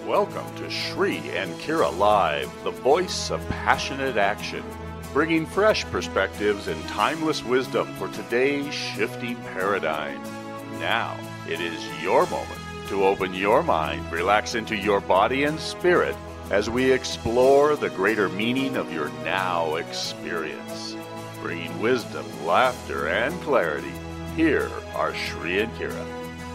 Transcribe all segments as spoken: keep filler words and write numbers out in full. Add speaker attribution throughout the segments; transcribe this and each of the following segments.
Speaker 1: Welcome to Shri and Kira Live, the voice of passionate action, bringing fresh perspectives and timeless wisdom for today's shifting paradigm. Now, it is your moment to open your mind, relax into your body and spirit as we explore the greater meaning of your now experience. Bringing wisdom, laughter, and clarity, here are Shri and Kira.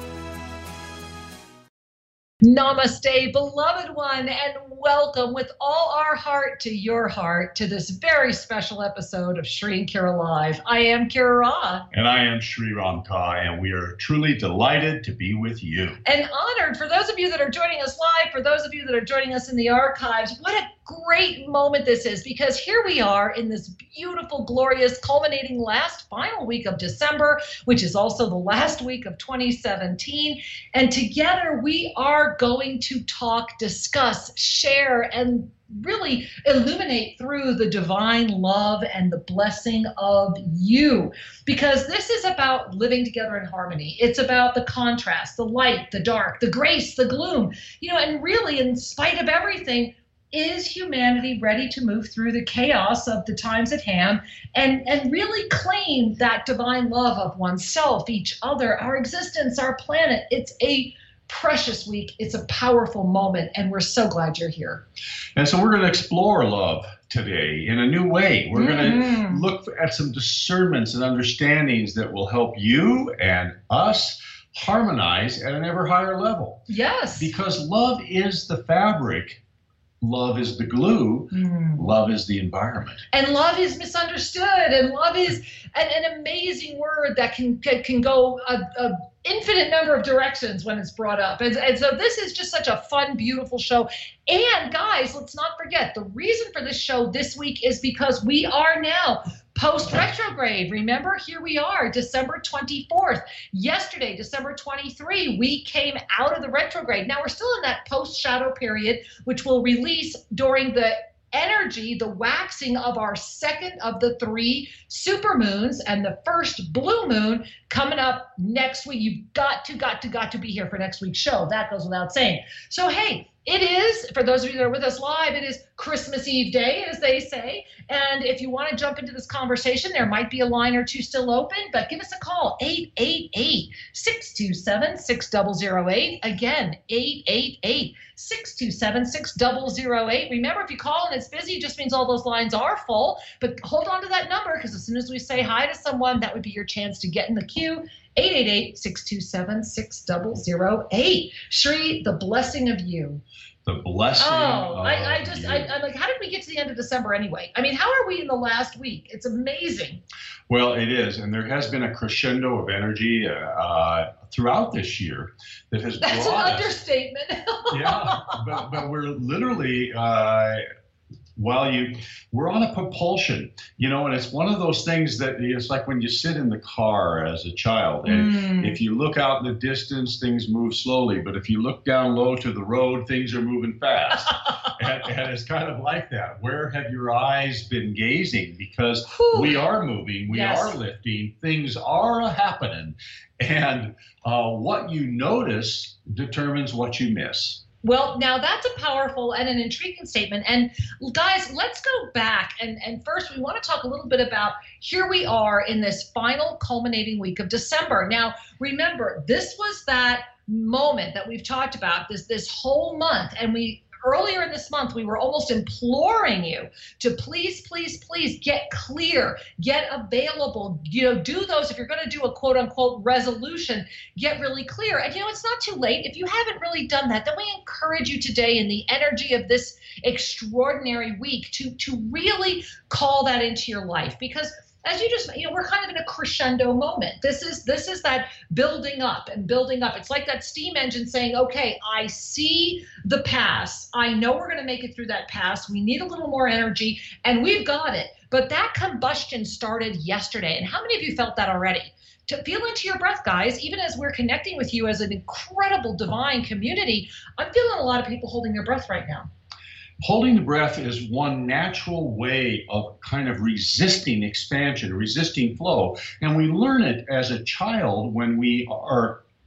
Speaker 2: Namaste, beloved one, and welcome with all our heart to your heart to this very special episode of Shri and Kira Live. I am Kira Ra.
Speaker 3: And I am Shri Ram Kai, and we are truly delighted to be with you.
Speaker 2: And honored for those of you that are joining us live, for those of you that are joining us in the archives. What a great moment this is, because here we are in this beautiful, glorious, culminating last final week of December, which is also the last week of twenty seventeen. And together we are going to talk, discuss, share, and really illuminate through the divine love and the blessing of you, because this is about living together in harmony. It's about the contrast, the light, the dark, the grace, the gloom, you know, and really, in spite of everything, is humanity ready to move through the chaos of the times at hand and, and really claim that divine love of oneself, each other, our existence, our planet? It's a precious week. It's a powerful moment, and we're so glad you're here.
Speaker 3: And so we're going to explore love today in a new way. We're
Speaker 2: Mm-hmm.
Speaker 3: going to look at some discernments and understandings that will help you and us harmonize at an ever higher level.
Speaker 2: Yes.
Speaker 3: Because love is the fabric. Love is the glue.
Speaker 2: Mm.
Speaker 3: Love is the environment.
Speaker 2: And love is misunderstood, and love is an, an amazing word that can can, can go a, a infinite number of directions when it's brought up. And, and so this is just such a fun, beautiful show. And guys, let's not forget, the reason for this show this week is because we are now post-retrograde. Remember, here we are, December twenty-fourth. Yesterday, December twenty-third, we came out of the retrograde. Now we're still in that post-shadow period, which will release during the energy, the waxing of our second of the three supermoons and the first blue moon coming up next week. You've got to, got to, got to be here for next week's show. That goes without saying. So, hey, it is, for those of you that are with us live, it is Christmas Eve day, as they say. And if you want to jump into this conversation, there might be a line or two still open, but give us a call, eight eight eight, six two seven, six zero zero eight. Again, eight eight eight, six two seven, six zero zero eight. Remember, if you call and it's busy, it just means all those lines are full. But hold on to that number, because as soon as we say hi to someone, that would be your chance to get in the queue. eight eight eight, six two seven, six zero zero eight. Shri, the blessing of you.
Speaker 3: The blessing
Speaker 2: Oh,
Speaker 3: of
Speaker 2: I, I just,
Speaker 3: you.
Speaker 2: I, I'm like, how did we get to the end of December anyway? I mean, how are we in the last week? It's amazing.
Speaker 3: Well, it is, and there has been a crescendo of energy uh, uh, throughout this year that has
Speaker 2: That's an
Speaker 3: brought us.
Speaker 2: understatement.
Speaker 3: Yeah, but but we're literally uh, while you we're on a propulsion, you know, and it's one of those things that it's like when you sit in the car as a child, and
Speaker 2: Mm.
Speaker 3: if you look out in the distance, things move slowly, but if you look down low to the road, things are moving fast. and, and it's kind of like that. Where have your eyes been gazing? Because
Speaker 2: Whew.
Speaker 3: we are moving, we
Speaker 2: Yes.
Speaker 3: are lifting, things are happening, and uh, what you notice determines what you miss.
Speaker 2: Well, now that's a powerful and an intriguing statement. And guys, let's go back. And, and first, we want to talk a little bit about here we are in this final culminating week of December. Now, remember, this was that moment that we've talked about this, this whole month. And we earlier in this month, we were almost imploring you to please, please, please get clear, get available, you know, do those. If you're going to do a quote unquote resolution, get really clear. And, you know, it's not too late. If you haven't really done that, then we encourage you today in the energy of this extraordinary week to, to really call that into your life, because as you just, you know, we're kind of in a crescendo moment. This is this is that building up and building up. It's like that steam engine saying, okay, I see the pass. I know we're going to make it through that pass. We need a little more energy, and we've got it. But that combustion started yesterday. And how many of you felt that already? To feel into your breath, guys, even as we're connecting with you as an incredible divine community, I'm feeling a lot of people holding their breath right now.
Speaker 3: Holding the breath is one natural way of kind of resisting expansion, resisting flow. And we learn it as a child when we are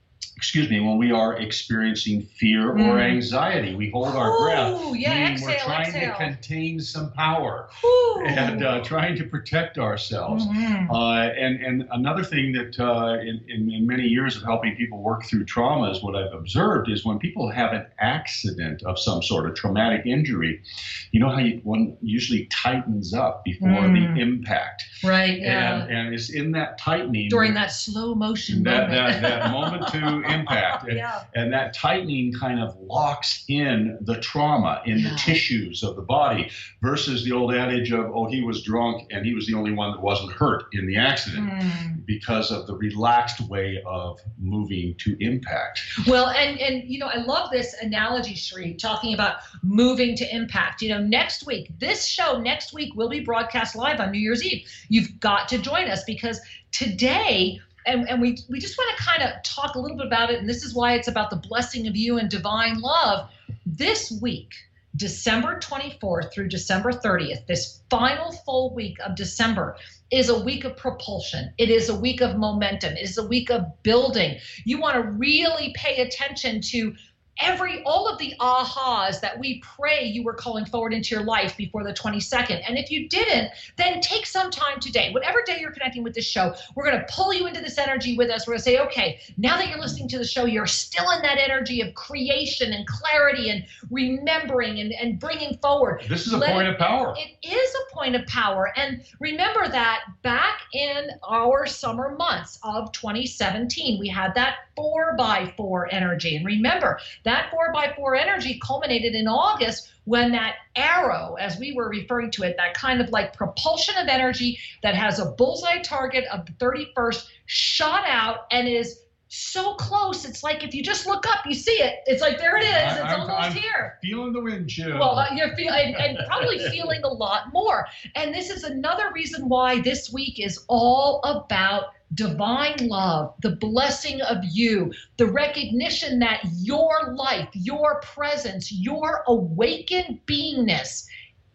Speaker 3: excuse me, when we are experiencing fear mm. or anxiety. We hold our
Speaker 2: Ooh,
Speaker 3: breath,
Speaker 2: yeah,
Speaker 3: meaning
Speaker 2: exhale,
Speaker 3: we're trying
Speaker 2: exhale.
Speaker 3: to contain some power
Speaker 2: Ooh.
Speaker 3: and uh, trying to protect ourselves.
Speaker 2: Mm-hmm.
Speaker 3: Uh, and, and another thing that uh, in, in, in many years of helping people work through trauma is what I've observed is when people have an accident of some sort, a traumatic injury, you know how you, one usually tightens up before mm. the impact.
Speaker 2: Right, yeah.
Speaker 3: And, and it's in that tightening.
Speaker 2: During that slow motion
Speaker 3: that,
Speaker 2: moment.
Speaker 3: That, that moment to impact. And,
Speaker 2: yeah.
Speaker 3: and that tightening kind of locks in the trauma in yeah. the tissues of the body versus the old adage of, oh, he was drunk and he was the only one that wasn't hurt in the accident mm. because of the relaxed way of moving to impact.
Speaker 2: Well, and, and you know, I love this analogy, Sri, talking about moving to impact. You know, next week, this show next week will be broadcast live on New Year's Eve. You've got to join us because today, and, and we, we just want to kind of talk a little bit about it, and this is why it's about the blessing of you and divine love. This week, December twenty-fourth through December thirtieth, this final full week of December is a week of propulsion. It is a week of momentum. It is a week of building. You want to really pay attention to every, all of the ahas that we pray you were calling forward into your life before the twenty-second. And if you didn't, then take some time today. Whatever day you're connecting with this show, we're going to pull you into this energy with us. We're going to say, okay, now that you're listening to the show, you're still in that energy of creation and clarity and remembering and, and bringing forward.
Speaker 3: This is a
Speaker 2: Let
Speaker 3: point
Speaker 2: it,
Speaker 3: of power.
Speaker 2: It is a point of power. And remember that back in our summer months of twenty seventeen, we had that four by four energy. And remember, that four by four energy culminated in August when that arrow, as we were referring to it, that kind of like propulsion of energy that has a bullseye target of the thirty-first, shot out and is so close. It's like if you just look up, you see it. It's like, there it is. It's
Speaker 3: I'm,
Speaker 2: almost
Speaker 3: I'm
Speaker 2: here.
Speaker 3: Feeling the wind chill.
Speaker 2: Well, uh, you're feeling, and probably feeling a lot more. And this is another reason why this week is all about divine love, the blessing of you, the recognition that your life, your presence, your awakened beingness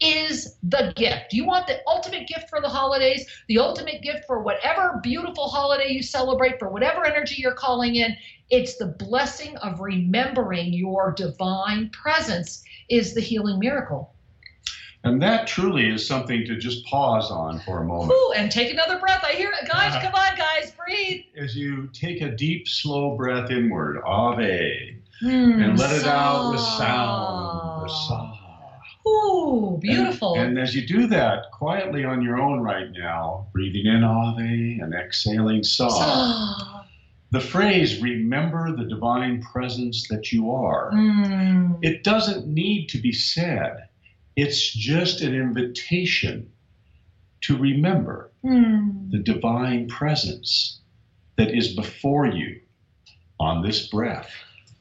Speaker 2: is the gift. You want the ultimate gift for the holidays, the ultimate gift for whatever beautiful holiday you celebrate, for whatever energy you're calling in. It's the blessing of remembering your divine presence is the healing miracle.
Speaker 3: And that truly is something to just pause on for a moment.
Speaker 2: Ooh, and take another breath. I hear it. Guys, uh, come on, guys, breathe.
Speaker 3: As you take a deep, slow breath inward, Ave,
Speaker 2: mm,
Speaker 3: and let it
Speaker 2: sa.
Speaker 3: out with sound, the sa.
Speaker 2: Ooh, beautiful.
Speaker 3: And, and as you do that quietly on your own right now, breathing in Ave and exhaling sa,
Speaker 2: sa.
Speaker 3: The phrase, remember the divine presence that you are,
Speaker 2: mm.
Speaker 3: it doesn't need to be said. It's just an invitation to remember mm. the divine presence that is before you on this breath.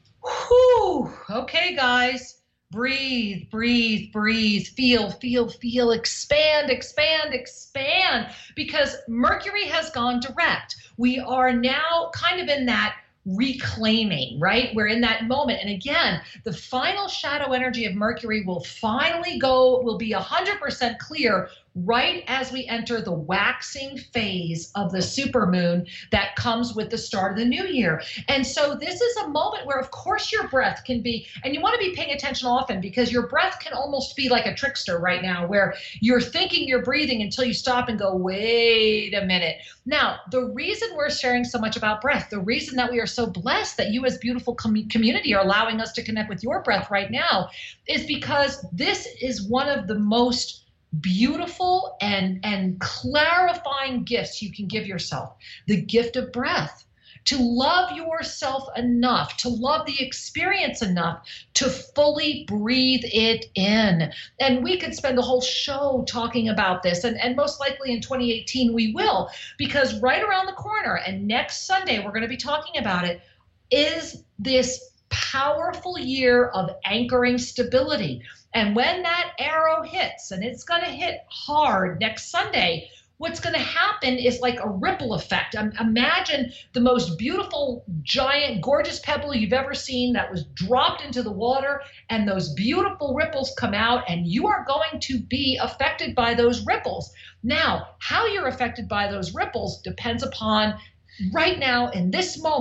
Speaker 2: Whew. Okay, guys. Breathe, breathe, breathe, feel, feel, feel, expand, expand, expand, because Mercury has gone direct. We are now kind of in that reclaiming, right? We're in that moment. And again, the final shadow energy of Mercury will finally go, will be one hundred percent clear right as we enter the waxing phase of the supermoon that comes with the start of the new year. And so this is a moment where, of course, your breath can be, and you want to be paying attention often because your breath can almost be like a trickster right now where you're thinking you're breathing until you stop and go, wait a minute. Now, the reason we're sharing so much about breath, the reason that we are so blessed that you as beautiful com- community are allowing us to connect with your breath right now is because this is one of the most beautiful and and clarifying gifts you can give yourself, the gift of breath, to love yourself enough, to love the experience enough to fully breathe it in. And we could spend a whole show talking about this, and, and most likely in twenty eighteen we will, because right around the corner, and next Sunday we're going to be talking about it, is this powerful year of anchoring stability. And when that arrow hits, and it's going to hit hard next Sunday, what's going to happen is like a ripple effect. Um, imagine the most beautiful, giant, gorgeous pebble you've ever seen that was dropped into the water, and those beautiful ripples come out, and you are going to be affected by those ripples. Now, how you're affected by those ripples depends upon, right now, in this moment,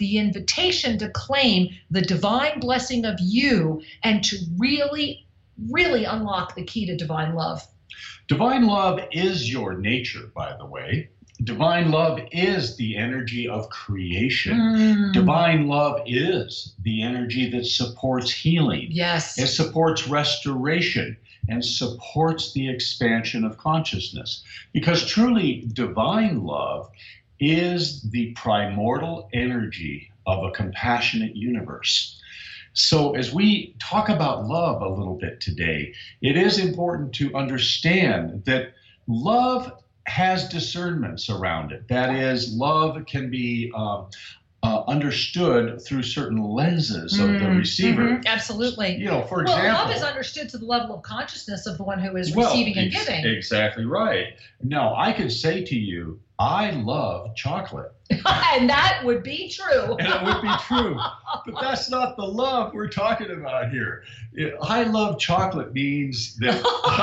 Speaker 2: the invitation to claim the divine blessing of you and to really, really unlock the key to divine love.
Speaker 3: Divine love is your nature, by the way. Divine love is the energy of creation.
Speaker 2: Mm.
Speaker 3: Divine love is the energy that supports healing.
Speaker 2: Yes.
Speaker 3: It supports restoration and supports the expansion of consciousness. Because truly, divine love is the primordial energy of a compassionate universe. So as we talk about love a little bit today, it is important to understand that love has discernments around it. That is, love can be uh, uh, understood through certain lenses of the
Speaker 2: Mm,
Speaker 3: receiver.
Speaker 2: mhm, absolutely.
Speaker 3: You know, for
Speaker 2: Well,
Speaker 3: example,
Speaker 2: love is understood to the level of consciousness of the one who is
Speaker 3: well,
Speaker 2: receiving and
Speaker 3: ex-
Speaker 2: giving.
Speaker 3: Exactly right. Now, I could say to you, I love chocolate.
Speaker 2: And that would be true.
Speaker 3: And it would be true. But that's not the love we're talking about here. It, I love chocolate means that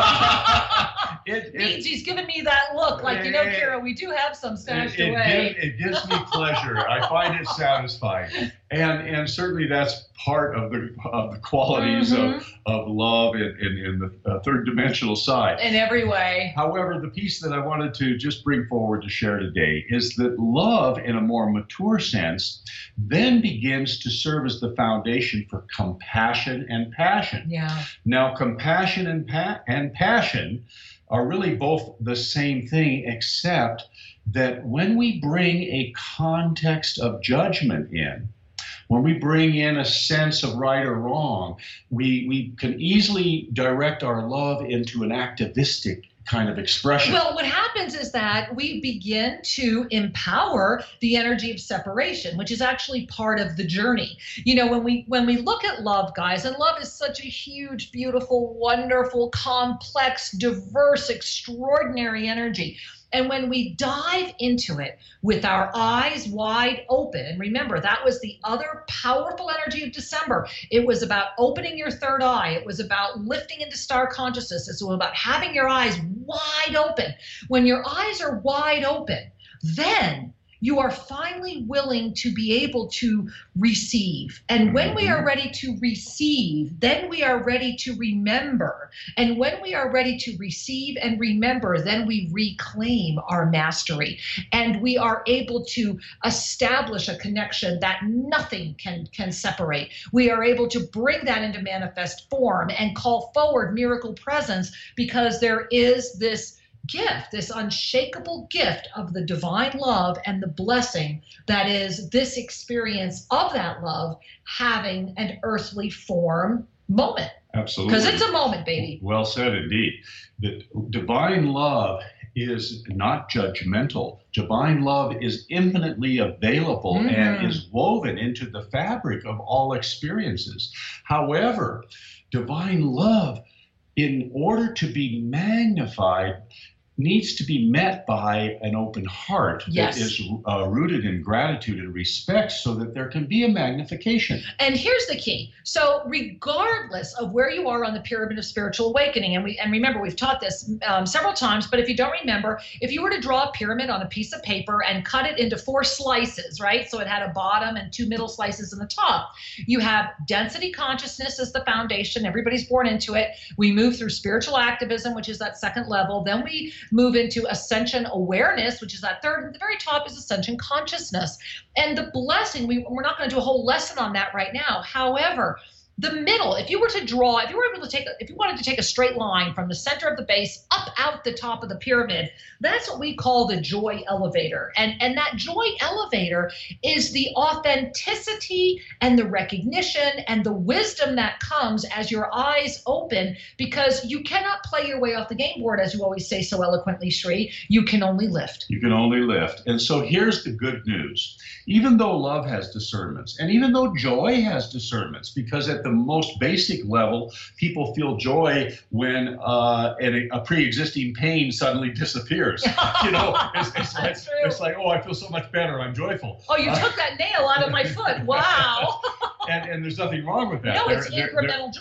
Speaker 3: it, it,
Speaker 2: Means he's giving me that look like, you know,
Speaker 3: Eh,
Speaker 2: Kira, we do have some stashed
Speaker 3: it, it,
Speaker 2: away.
Speaker 3: gives, it gives me pleasure. I find it satisfying. And and certainly that's part of the of the qualities
Speaker 2: Mhm.
Speaker 3: of, of love in, in, in the uh, third dimensional side.
Speaker 2: In every way.
Speaker 3: However, the piece that I wanted to just bring forward to share today is that love, in a more mature sense, then begins to serve as the foundation for compassion and passion.
Speaker 2: Yeah.
Speaker 3: Now, compassion and, pa- and passion are really both the same thing, except that when we bring a context of judgment in, when we bring in a sense of right or wrong, we, we can easily direct our love into an activistic kind of expression.
Speaker 2: Well, what happens is that we begin to empower the energy of separation, which is actually part of the journey. You know, when we when we look at love, guys, and love is such a huge, beautiful, wonderful, complex, diverse, extraordinary energy. And when we dive into it with our eyes wide open, and remember, that was the other powerful energy of December. It was about opening your third eye. It was about lifting into star consciousness. It was about having your eyes wide open. When your eyes are wide open, then you are finally willing to be able to receive. And when we are ready to receive, then we are ready to remember. And when we are ready to receive and remember, then we reclaim our mastery. And we are able to establish a connection that nothing can, can separate. We are able to bring that into manifest form and call forward miracle presence, because there is this gift, this unshakable gift of the divine love and the blessing that is this experience of that love having an earthly form moment.
Speaker 3: Absolutely.
Speaker 2: Because it's a moment, baby.
Speaker 3: Well said indeed. The divine love is not judgmental. Divine love is infinitely available
Speaker 2: Mhm.
Speaker 3: and is woven into the fabric of all experiences. However, divine love, in order to be magnified, needs to be met by an open heart
Speaker 2: Yes.
Speaker 3: that is uh, rooted in gratitude and respect, so that there can be a magnification.
Speaker 2: And here's the key. So regardless of where you are on the pyramid of spiritual awakening, and we and remember, we've taught this um, several times, but if you don't remember, if you were to draw a pyramid on a piece of paper and cut it into four slices, right? So it had a bottom and two middle slices in the top. You have density consciousness as the foundation. Everybody's born into it. We move through spiritual activism, which is that second level. Then we move into ascension awareness, which is that third. At the very top is ascension consciousness. And the blessing, we, we're not going to do a whole lesson on that right now. However, the middle, if you were to draw, if you were able to take, a, if you wanted to take a straight line from the center of the base up out the top of the pyramid, that's what we call the joy elevator. And, and that joy elevator is the authenticity and the recognition and the wisdom that comes as your eyes open, because you cannot play your way off the game board, as you always say so eloquently, Sri. You can only lift.
Speaker 3: You can only lift. And so here's the good news. Even though love has discernments, and even though joy has discernments, because at the most basic level, people feel joy when uh, a, a pre-existing pain suddenly disappears. You know, it's, it's, like,
Speaker 2: That's true.
Speaker 3: it's like, oh, I feel so much better. I'm joyful.
Speaker 2: Oh, you
Speaker 3: Uh,
Speaker 2: took that nail out of my foot. Wow.
Speaker 3: and, and there's nothing wrong with that.
Speaker 2: No,
Speaker 3: There-
Speaker 2: it's
Speaker 3: there-
Speaker 2: incremental joy.
Speaker 3: there-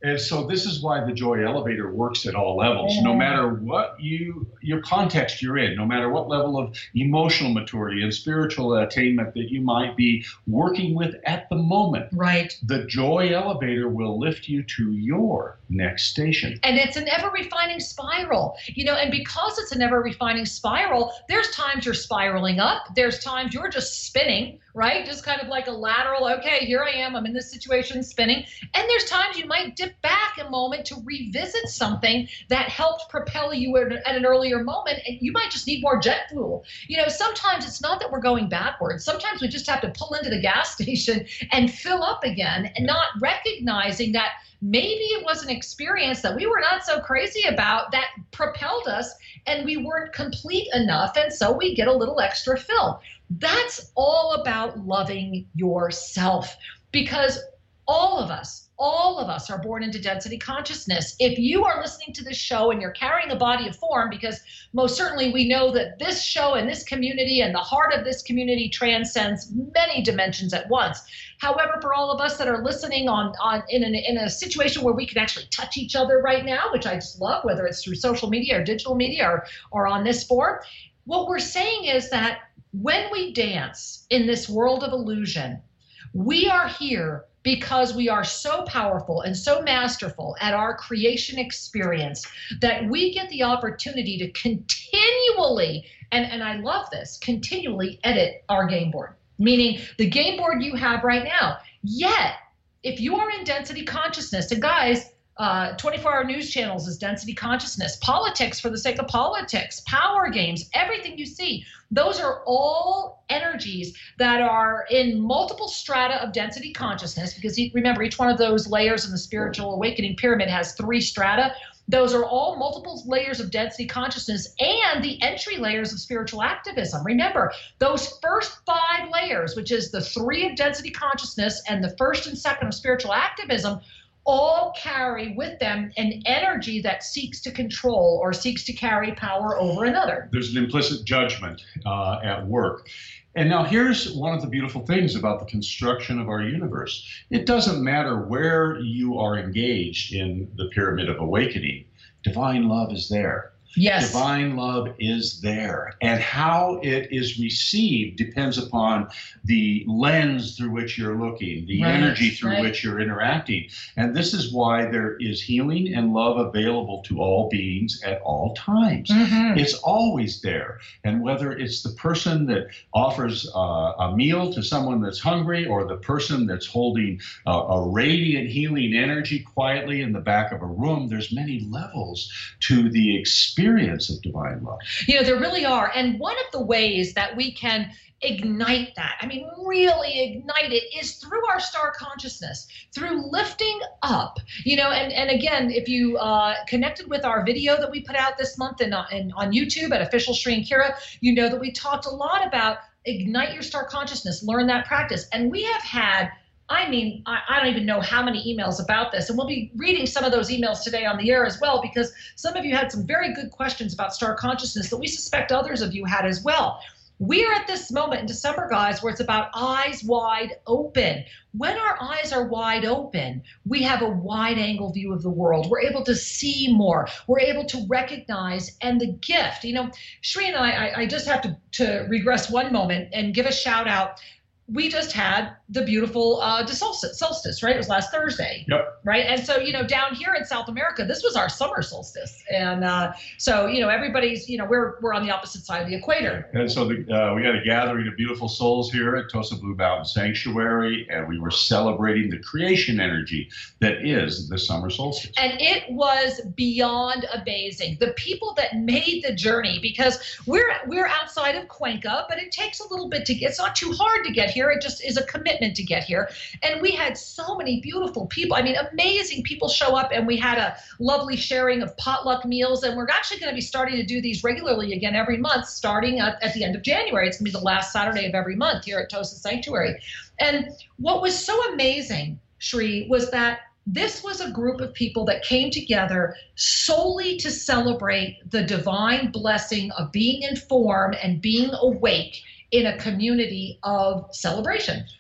Speaker 3: And so this is why the Joy Elevator works at all levels.
Speaker 2: Yeah.
Speaker 3: No matter what you your context you're in, no matter what level of emotional maturity and spiritual attainment that you might be working with at the moment,
Speaker 2: right?
Speaker 3: The Joy Elevator will lift you to your next station.
Speaker 2: And it's an ever-refining spiral, you know, and because it's an ever-refining spiral, there's times you're spiraling up, there's times you're just spinning, right? Just kind of like a lateral, okay, here I am, I'm in this situation spinning. And there's times you might dip back a moment to revisit something that helped propel you at, at an earlier moment, and you might just need more jet fuel. You know, sometimes it's not that we're going backwards. Sometimes we just have to pull into the gas station and fill up again, and not recognizing that maybe it was an experience that we were not so crazy about that propelled us, and we weren't complete enough, and so we get a little extra fill. That's all about loving yourself, because all of us, all of us are born into density consciousness. If you are listening to this show and you're carrying a body of form, because most certainly we know that this show and this community and the heart of this community transcends many dimensions at once. However, for all of us that are listening on, on in, an, in a situation where we can actually touch each other right now, which I just love, whether it's through social media or digital media or, or on this forum, what we're saying is that when we dance in this world of illusion, we are here because we are so powerful and so masterful at our creation experience that we get the opportunity to continually, and, and I love this, continually edit our game board, meaning the game board you have right now. Yet, if you are in density consciousness, and guys, Uh, twenty-four hour news channels is density consciousness, politics for the sake of politics, power games, everything you see. Those are all energies that are in multiple strata of density consciousness, because remember, each one of those layers in the spiritual awakening pyramid has three strata. Those are all multiple layers of density consciousness and the entry layers of spiritual activism. Remember, those first five layers, which is the three of density consciousness and the first and second of spiritual activism, all carry with them an energy that seeks to control or seeks to carry power over another.
Speaker 3: There's an implicit judgment uh, at work. And now here's one of the beautiful things about the construction of our universe. It doesn't matter where you are engaged in the pyramid of awakening, divine love is there.
Speaker 2: Yes.
Speaker 3: Divine love is there. And how it is received depends upon the lens through which you're looking, the
Speaker 2: right,
Speaker 3: energy through
Speaker 2: right.
Speaker 3: which you're interacting. And this is why there is healing and love available to all beings at all times.
Speaker 2: Mm-hmm.
Speaker 3: It's always there. And whether it's the person that offers uh, a meal to someone that's hungry, or the person that's holding uh, a radiant healing energy quietly in the back of a room, there's many levels to the experience of divine love.
Speaker 2: You know, there really are. And one of the ways that we can ignite that, I mean, really ignite it, is through our star consciousness, through lifting up, you know, and, and again, if you uh, connected with our video that we put out this month and in, on YouTube at Official Sri and Kira, you know that we talked a lot about ignite your star consciousness, learn that practice. And we have had I mean, I, I don't even know how many emails about this, and we'll be reading some of those emails today on the air as well, because some of you had some very good questions about star consciousness that we suspect others of you had as well. We're at this moment in December, guys, where it's about eyes wide open. When our eyes are wide open, we have a wide angle view of the world. We're able to see more. We're able to recognize, and the gift, you know, Sri and I, I, I just have to, to regress one moment and give a shout out. We just had the beautiful uh, solstice, solstice, right? It was last Thursday.
Speaker 3: Yep.
Speaker 2: Right. And so, you know, down here in South America, this was our summer solstice. And uh, so, you know, everybody's, you know, we're we're on the opposite side of the equator.
Speaker 3: And so the, uh, we had a gathering of beautiful souls here at Tosa Blue Mountain Sanctuary, and we were celebrating the creation energy that is the summer solstice.
Speaker 2: And it was beyond amazing. The people that made the journey, because we're we're outside of Cuenca, but it takes a little bit to get, it's not too hard to get here. It just is a commitment to get here. And we had so many beautiful people. I mean, amazing people show up, and we had a lovely sharing of potluck meals. And we're actually going to be starting to do these regularly again every month, starting at, at the end of January. It's going to be the last Saturday of every month here at Tosa Sanctuary. And what was so amazing, Sri, was that this was a group of people that came together solely to celebrate the divine blessing of being in form and being awake in a community of celebration.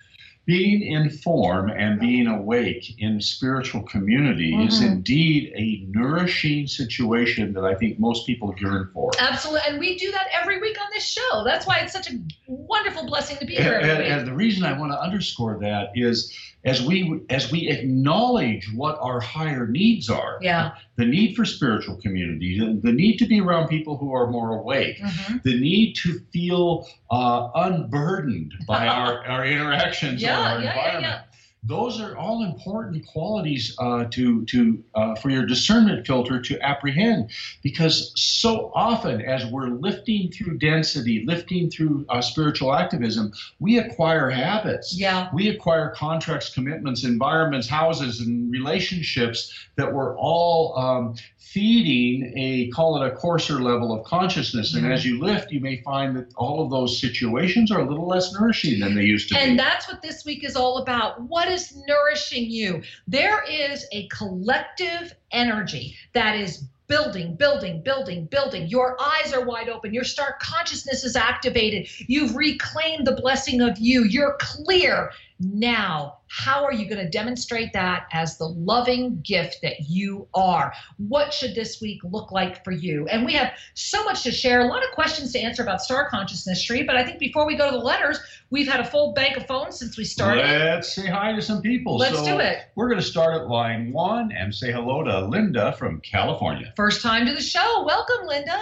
Speaker 3: being in form and being awake in spiritual community mm-hmm. is indeed a nourishing situation that I think most people yearn for.
Speaker 2: Absolutely. And we do that every week on this show. That's why it's such a wonderful blessing to be here every
Speaker 3: and,
Speaker 2: week.
Speaker 3: And the reason I want to underscore that is as we as we acknowledge what our higher needs are,
Speaker 2: yeah.
Speaker 3: the need for spiritual community, the, the need to be around people who are more awake, mm-hmm. the need to feel uh, unburdened by our, our interactions
Speaker 2: yeah,
Speaker 3: or our
Speaker 2: yeah,
Speaker 3: environment.
Speaker 2: Yeah, yeah.
Speaker 3: Those are all important qualities uh, to to uh, for your discernment filter to apprehend, because so often as we're lifting through density, lifting through uh, spiritual activism, we acquire habits.
Speaker 2: Yeah.
Speaker 3: We acquire contracts, commitments, environments, houses, and relationships that we're all um, feeding a, call it a coarser level of consciousness. And mm-hmm. as you lift, you may find that all of those situations are a little less nourishing than they used to
Speaker 2: and be.
Speaker 3: And
Speaker 2: that's what this week is all about. What is nourishing you? There is a collective energy that is building, building, building, building. Your eyes are wide open. Your star consciousness is activated. You've reclaimed the blessing of you. You're clear. Now, how are you going to demonstrate that as the loving gift that you are? What should this week look like for you? And we have so much to share, a lot of questions to answer about star consciousness, Sri. But I think before we go to the letters, we've had a full bank of phones since we started.
Speaker 3: Let's say hi to some people.
Speaker 2: Let's
Speaker 3: so
Speaker 2: do it.
Speaker 3: We're going to start at line one and say hello to Linda from California.
Speaker 2: First time to the show. Welcome, Linda.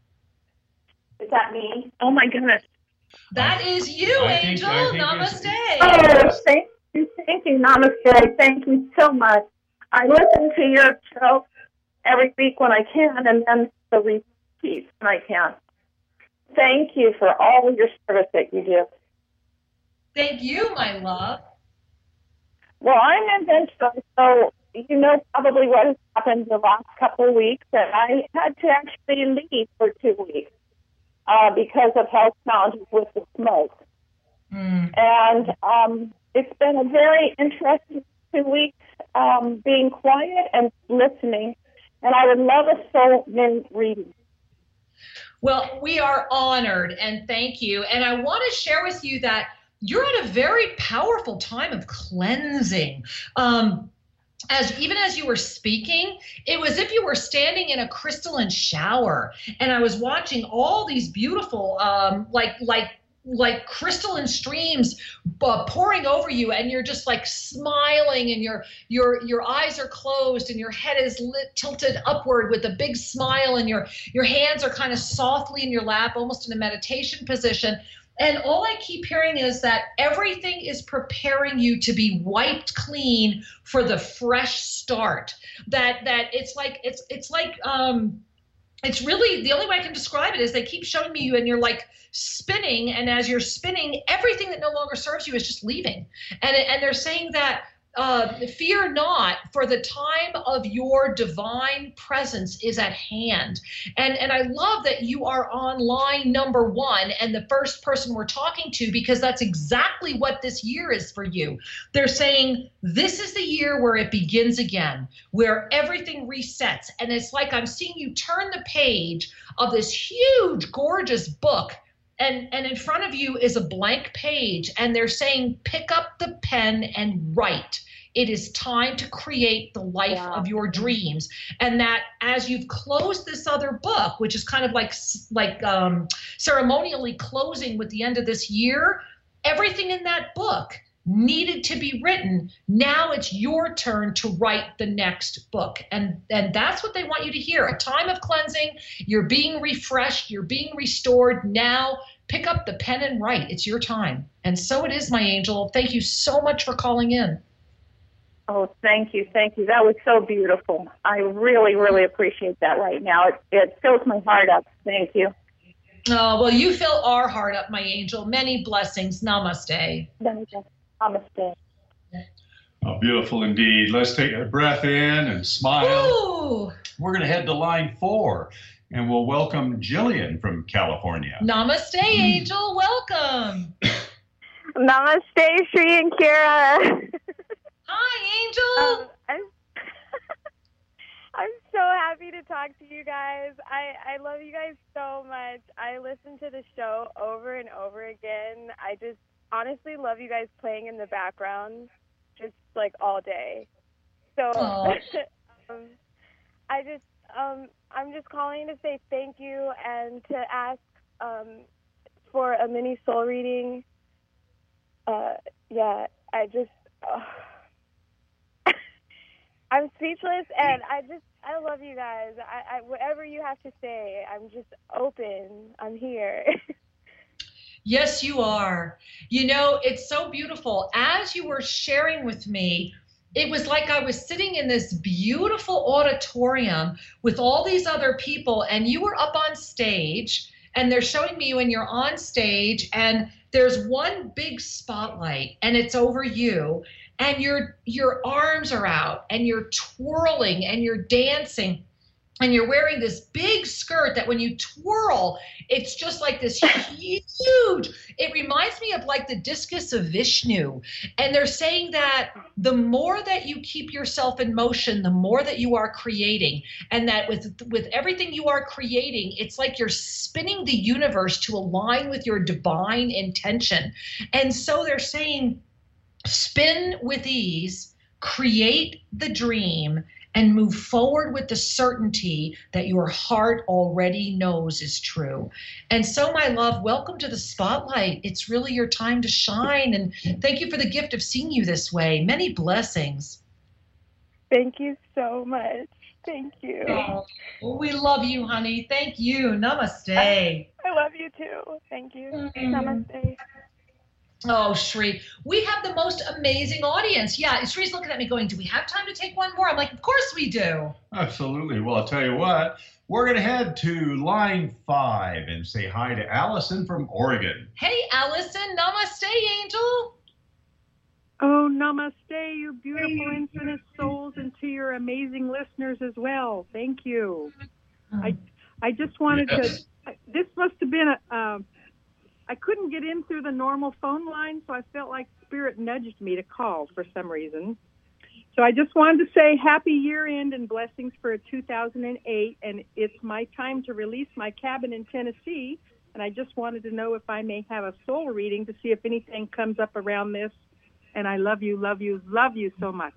Speaker 4: Is that me? Oh, my goodness.
Speaker 2: That is you,
Speaker 3: I
Speaker 2: Angel.
Speaker 3: think, think
Speaker 2: Namaste.
Speaker 4: Oh, thank you. Thank you. Namaste. Thank you so much. I listen to your show every week when I can, and then the repeats when I can. Thank you for all of your service that you do.
Speaker 2: Thank you, my love.
Speaker 4: Well, I'm in Ventura, so you know probably what has happened the last couple of weeks, and I had to actually leave for two weeks. Uh, because of health challenges with the smoke. Mm. And um, it's been a very interesting two weeks um, being quiet and listening. And I would love a soul in reading.
Speaker 2: Well, we are honored and thank you. And I want to share with you that you're at a very powerful time of cleansing. Um, As even as you were speaking, it was as if you were standing in a crystalline shower, and I was watching all these beautiful, um, like like like crystalline streams uh, pouring over you, and you're just like smiling, and your your your eyes are closed, and your head is lit, tilted upward with a big smile, and your your hands are kind of softly in your lap, almost in a meditation position. And all I keep hearing is that everything is preparing you to be wiped clean for the fresh start. That that it's like it's it's like um it's really the only way I can describe it is they keep showing me you and you're like spinning, and as you're spinning, everything that no longer serves you is just leaving. And and they're saying that Uh, fear not, for the time of your divine presence is at hand. And and I love that you are on line number one and the first person we're talking to, because that's exactly what this year is for you. They're saying this is the year where it begins again, where everything resets. And it's like I'm seeing you turn the page of this huge, gorgeous book. And, and in front of you is a blank page, and they're saying, pick up the pen and write. It is time to create the life wow. of your dreams. And that as you've closed this other book, which is kind of like, like um, ceremonially closing with the end of this year, everything in that book needed to be written. Now it's your turn to write the next book. And, and that's what they want you to hear. A time of cleansing. You're being refreshed. You're being restored. Now pick up the pen and write. It's your time. And so it is, my angel. Thank you so much for calling in.
Speaker 4: Oh, thank you. Thank you. That was so beautiful. I really, really appreciate that right now. It, it fills my heart up. Thank you.
Speaker 2: Oh, well, you fill our heart up, my angel. Many blessings. Namaste.
Speaker 4: Namaste.
Speaker 3: Oh, beautiful indeed. Let's take a breath in and smile.
Speaker 2: Ooh.
Speaker 3: We're going to head to line four, and we'll welcome Jillian from California.
Speaker 2: Namaste, mm. Angel. Welcome.
Speaker 5: Namaste, Sri and Kira.
Speaker 2: Hi, Angel.
Speaker 5: Um, I'm, I'm so happy to talk to you guys. I, I love you guys so much. I listen to the show over and over again. I just honestly love you guys playing in the background, just like all day. So um, I just, um, I'm just calling to say thank you and to ask um, for a mini soul reading. Uh, yeah, I just, uh, I'm speechless, and I just, I love you guys. I, I, whatever you have to say, I'm just open. I'm here.
Speaker 2: Yes, you are. You know, it's so beautiful. As you were sharing with me, it was like I was sitting in this beautiful auditorium with all these other people, and you were up on stage, and they're showing me you, and you're on stage, and there's one big spotlight, and it's over you, and your your arms are out, and you're twirling, and you're dancing. And you're wearing this big skirt that when you twirl, it's just like this huge, it reminds me of like the discus of Vishnu. And they're saying that the more that you keep yourself in motion, the more that you are creating. And that with, with everything you are creating, it's like you're spinning the universe to align with your divine intention. And so they're saying, spin with ease, create the dream, and move forward with the certainty that your heart already knows is true. And so, my love, welcome to the spotlight. It's really your time to shine. And thank you for the gift of seeing you this way. Many blessings.
Speaker 5: Thank you so much. Thank you.
Speaker 2: Oh, we love you, honey. Thank you. Namaste.
Speaker 5: I, I love you too. Thank you. Mm-hmm. Namaste.
Speaker 2: Oh, Sri, we have the most amazing audience. Yeah, Sri's looking at me going, do we have time to take one more? I'm like, of course we do.
Speaker 3: Absolutely. Well, I'll tell you what, we're going to head to line five and say hi to Allison from Oregon.
Speaker 2: Hey, Allison. Namaste, angel.
Speaker 6: Oh, namaste, you beautiful infinite souls, and to your amazing listeners as well. Thank you. Oh. I I just wanted yes. to, this must have been a, um, I couldn't get in through the normal phone line, so I felt like Spirit nudged me to call for some reason. So I just wanted to say happy year end and blessings for two thousand eight, and it's my time to release my cabin in Tennessee, and I just wanted to know if I may have a soul reading to see if anything comes up around this, and I love you, love you, love you so much.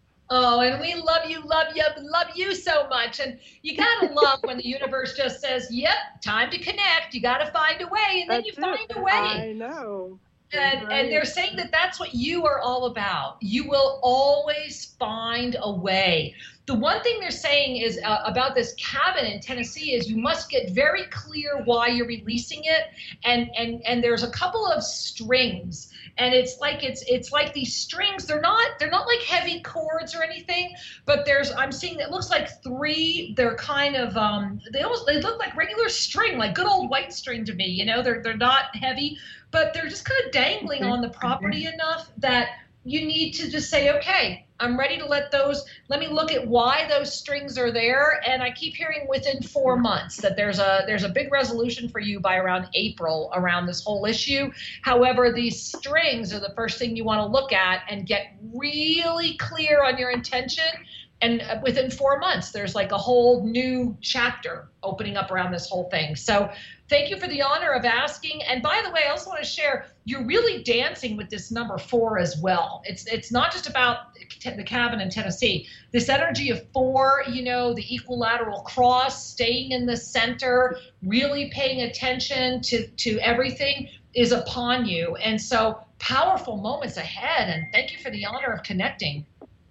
Speaker 2: Oh, and we love you, love you, love you so much. And you got to love when the universe just says, yep, time to connect. You got to find a way, and then
Speaker 6: that's
Speaker 2: you
Speaker 6: it.
Speaker 2: find a way.
Speaker 6: I know.
Speaker 2: And,
Speaker 6: right.
Speaker 2: and they're saying that that's what you are all about. You will always find a way. The one thing they're saying is uh, about this cabin in Tennessee is you must get very clear why you're releasing it. And, and, and there's a couple of strings. And it's like it's it's like these strings. They're not they're not like heavy chords or anything. But there's I'm seeing it looks like three. They're kind of um they almost they look like regular string, like good old white string to me. You know, they're they're not heavy, but they're just kind of dangling on the property enough that you need to just say, okay, I'm ready to let those, let me look at why those strings are there. And I keep hearing within four months that there's a there's a big resolution for you by around April around this whole issue. However, these strings are the first thing you want to look at and get really clear on your intention. And within four months, there's like a whole new chapter opening up around this whole thing. So thank you for the honor of asking. And by the way, I also want to share, you're really dancing with this number four as well. It's it's not just about the cabin in Tennessee. This energy of four, you know, the equilateral cross, staying in the center, really paying attention to, to everything is upon you. And so powerful moments ahead. And thank you for the honor of connecting.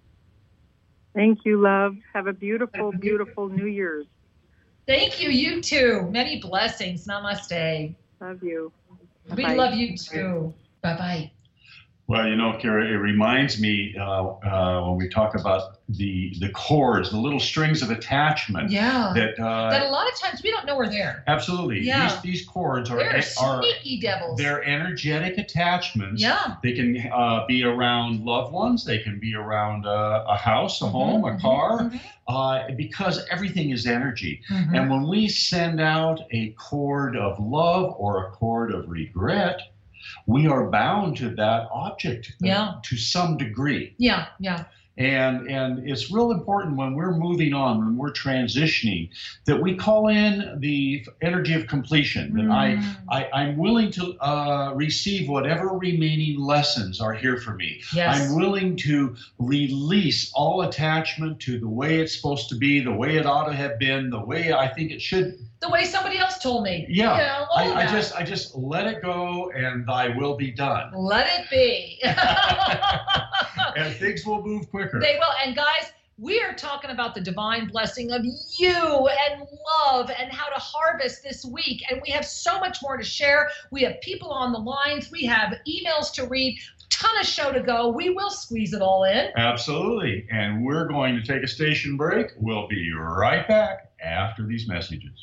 Speaker 6: Thank you, love. Have a beautiful, beautiful New Year's.
Speaker 2: Thank you. You too. Many blessings. Namaste.
Speaker 6: Love you.
Speaker 2: We
Speaker 6: Bye.
Speaker 2: love you too. Bye-bye.
Speaker 3: Well, you know, Kira, it reminds me uh, uh, when we talk about the the chords, the little strings of attachment.
Speaker 2: Yeah.
Speaker 3: That uh,
Speaker 2: that a lot of times we don't know we're there.
Speaker 3: Absolutely.
Speaker 2: Yeah.
Speaker 3: These these chords are
Speaker 2: they're
Speaker 3: are
Speaker 2: sneaky devils.
Speaker 3: They're energetic attachments.
Speaker 2: Yeah.
Speaker 3: They can uh, be around loved ones. They can be around uh, a house, a
Speaker 2: mm-hmm,
Speaker 3: home, a
Speaker 2: mm-hmm,
Speaker 3: car,
Speaker 2: mm-hmm.
Speaker 3: Uh, because everything is energy.
Speaker 2: Mm-hmm.
Speaker 3: And when we send out a chord of love or a chord of regret, we are bound to that object
Speaker 2: yeah.
Speaker 3: to some degree.
Speaker 2: Yeah, yeah.
Speaker 3: And, and it's real important when we're moving on, when we're transitioning, that we call in the energy of completion, that mm. I, I, I'm willing to uh, receive whatever remaining lessons are here for me.
Speaker 2: Yes.
Speaker 3: I'm willing to release all attachment to the way it's supposed to be, the way it ought to have been, the way I think it should.
Speaker 2: The way somebody else told me.
Speaker 3: Yeah,
Speaker 2: you know,
Speaker 3: I, I just I just let it go, and thy will be done.
Speaker 2: Let it be.
Speaker 3: And things will move quicker.
Speaker 2: They will. And guys, we are talking about the divine blessing of you and love and how to harvest this week. And we have so much more to share. We have people on the lines. We have emails to read. Ton of show to go. We will squeeze it all in.
Speaker 3: Absolutely. And we're going to take a station break. We'll be right back after these messages.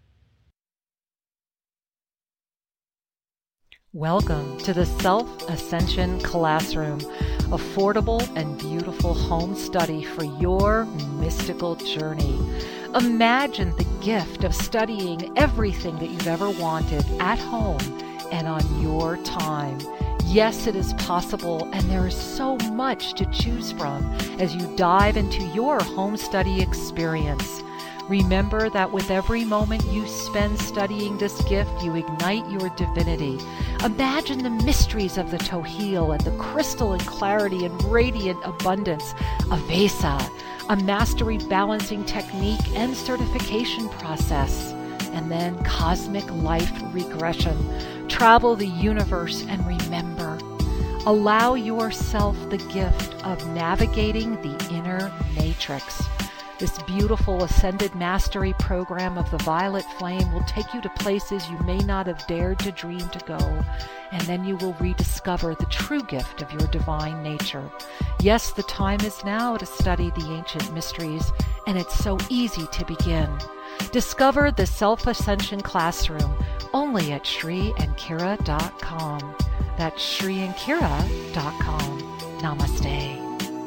Speaker 7: Welcome to the Self-Ascension Classroom, affordable and beautiful home study for your mystical journey. Imagine the gift of studying everything that you've ever wanted at home and on your time. Yes, it is possible, and there is so much to choose from as you dive into your home study experience. Remember that with every moment you spend studying this gift, you ignite your divinity. Imagine the mysteries of the Tohil and the crystalline clarity and radiant abundance of Vesa, a mastery balancing technique and certification process, and then cosmic life regression. Travel the universe and remember. Allow yourself the gift of navigating the inner matrix. This beautiful Ascended Mastery program of the Violet Flame will take you to places you may not have dared to dream to go, and then you will rediscover the true gift of your divine nature. Yes, the time is now to study the ancient mysteries, and it's so easy to begin. Discover the Self-Ascension Classroom only at Sri and Kira dot com. That's Sri and Kira dot com. Namaste.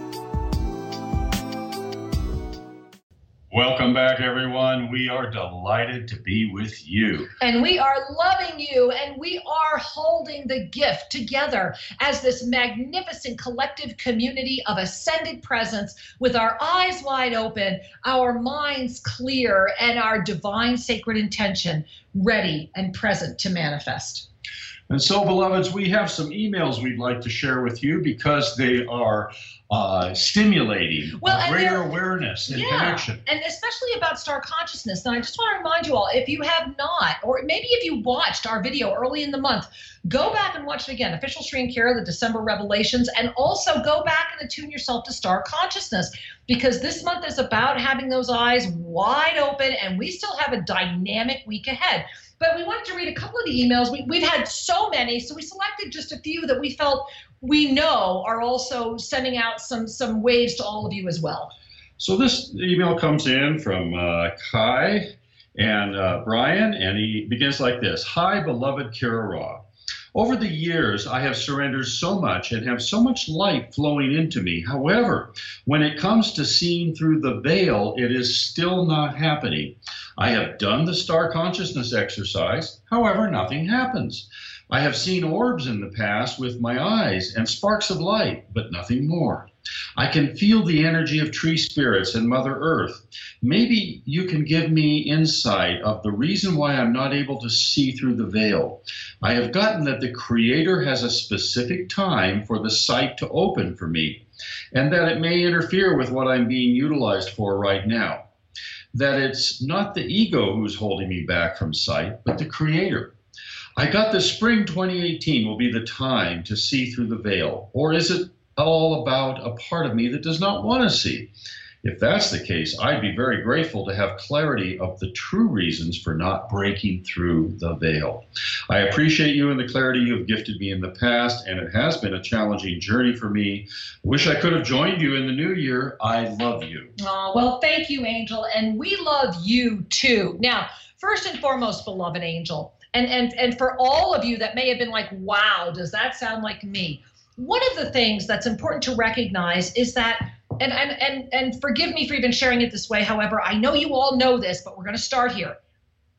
Speaker 3: Welcome back, everyone. We are delighted to be with you.
Speaker 2: And we are loving you, and we are holding the gift together as this magnificent collective community of ascended presence with our eyes wide open, our minds clear, and our divine sacred intention ready and present to manifest.
Speaker 3: And so, beloveds, we have some emails we'd like to share with you because they are uh, stimulating
Speaker 2: well,
Speaker 3: greater awareness and
Speaker 2: yeah,
Speaker 3: connection.
Speaker 2: And especially about star consciousness. And I just want to remind you all, if you have not, or maybe if you watched our video early in the month, go back and watch it again. Official Sri and Kira, the December Revelations, and also go back and attune yourself to star consciousness, because this month is about having those eyes wide open, and we still have a dynamic week ahead. But we wanted to read a couple of the emails. We, we've had so many, so we selected just a few that we felt we know are also sending out some, some waves to all of you as well.
Speaker 3: So this email comes in from uh, Kai and uh, Brian, and he begins like this. Hi, beloved Kira Ra. Over the years, I have surrendered so much and have so much light flowing into me. However, when it comes to seeing through the veil, it is still not happening. I have done the star consciousness exercise. However, nothing happens. I have seen orbs in the past with my eyes and sparks of light, but nothing more. I can feel the energy of tree spirits and Mother Earth. Maybe you can give me insight of the reason why I'm not able to see through the veil. I have gotten that the Creator has a specific time for the sight to open for me, and that it may interfere with what I'm being utilized for right now. That it's not the ego who's holding me back from sight, but the Creator. I got the spring twenty eighteen will be the time to see through the veil, or is it all about a part of me that does not want to see? If that's the case, I'd be very grateful to have clarity of the true reasons for not breaking through the veil. I appreciate you and the clarity you have gifted me in the past, and it has been a challenging journey for me. Wish I could have joined you in the new year. I love you.
Speaker 2: Oh, well, thank you, Angel, and we love you too. Now, first and foremost, beloved Angel, and, and, and for all of you that may have been like, wow, does that sound like me? One of the things that's important to recognize is that, and, and, and, and forgive me for even sharing it this way, however, I know you all know this, but we're going to start here.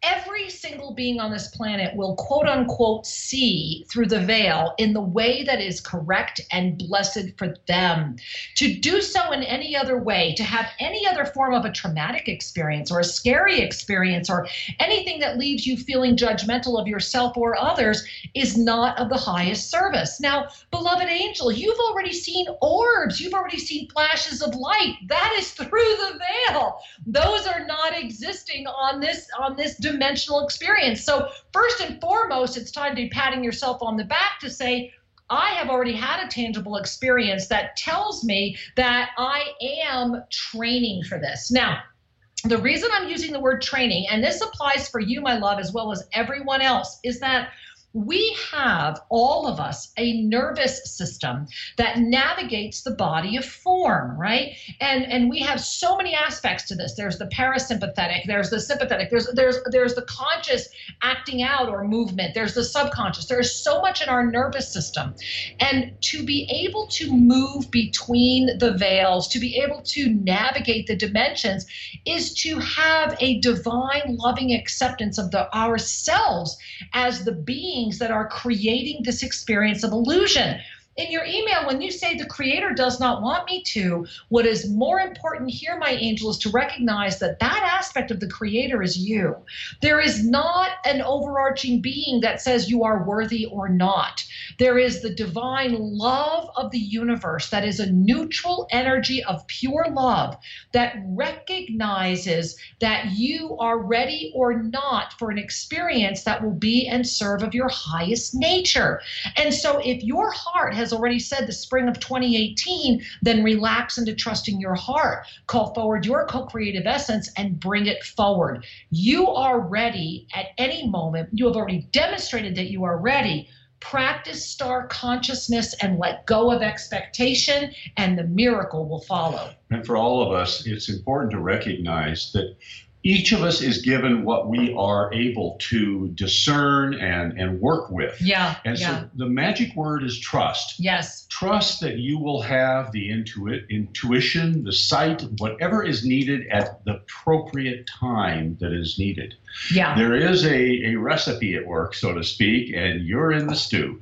Speaker 2: every single being on this planet will quote unquote see through the veil in the way that is correct and blessed for them. To do so in any other way, to have any other form of a traumatic experience or a scary experience or anything that leaves you feeling judgmental of yourself or others is not of the highest service. Now, beloved angel, you've already seen orbs. You've already seen flashes of light. That is through the veil. Those are not existing on this, on this dimensional experience. So first and foremost, it's time to be patting yourself on the back to say, I have already had a tangible experience that tells me that I am training for this. Now, the reason I'm using the word training, and this applies for you, my love, as well as everyone else, is that we have, all of us, a nervous system that navigates the body of form, right? And and we have so many aspects to this. There's the parasympathetic, there's the sympathetic, there's there's there's the conscious acting out or movement, there's the subconscious. There is so much in our nervous system. And to be able to move between the veils, to be able to navigate the dimensions, is to have a divine loving acceptance of the ourselves as the being that are creating this experience of illusion. In your email, when you say the Creator does not want me to, what is more important here, my angel, is to recognize that that aspect of the Creator is you. There is not an overarching being that says you are worthy or not. There is the divine love of the universe that is a neutral energy of pure love that recognizes that you are ready or not for an experience that will be and serve of your highest nature. And so if your heart has already said the spring of twenty eighteen, then relax into trusting your heart. Call forward your co-creative essence and bring it forward. You are ready at any moment. You have already demonstrated that you are ready. Practice star consciousness and let go of expectation, and the miracle will follow.
Speaker 3: And for all of us, it's important to recognize that each of us is given what we are able to discern and, and work with.
Speaker 2: Yeah.
Speaker 3: And
Speaker 2: yeah.
Speaker 3: so the magic word is trust.
Speaker 2: Yes.
Speaker 3: Trust that you will have the intuit, intuition, the sight, whatever is needed at the appropriate time that is needed.
Speaker 2: Yeah.
Speaker 3: There is a, a recipe at work, so to speak, and you're in the stew.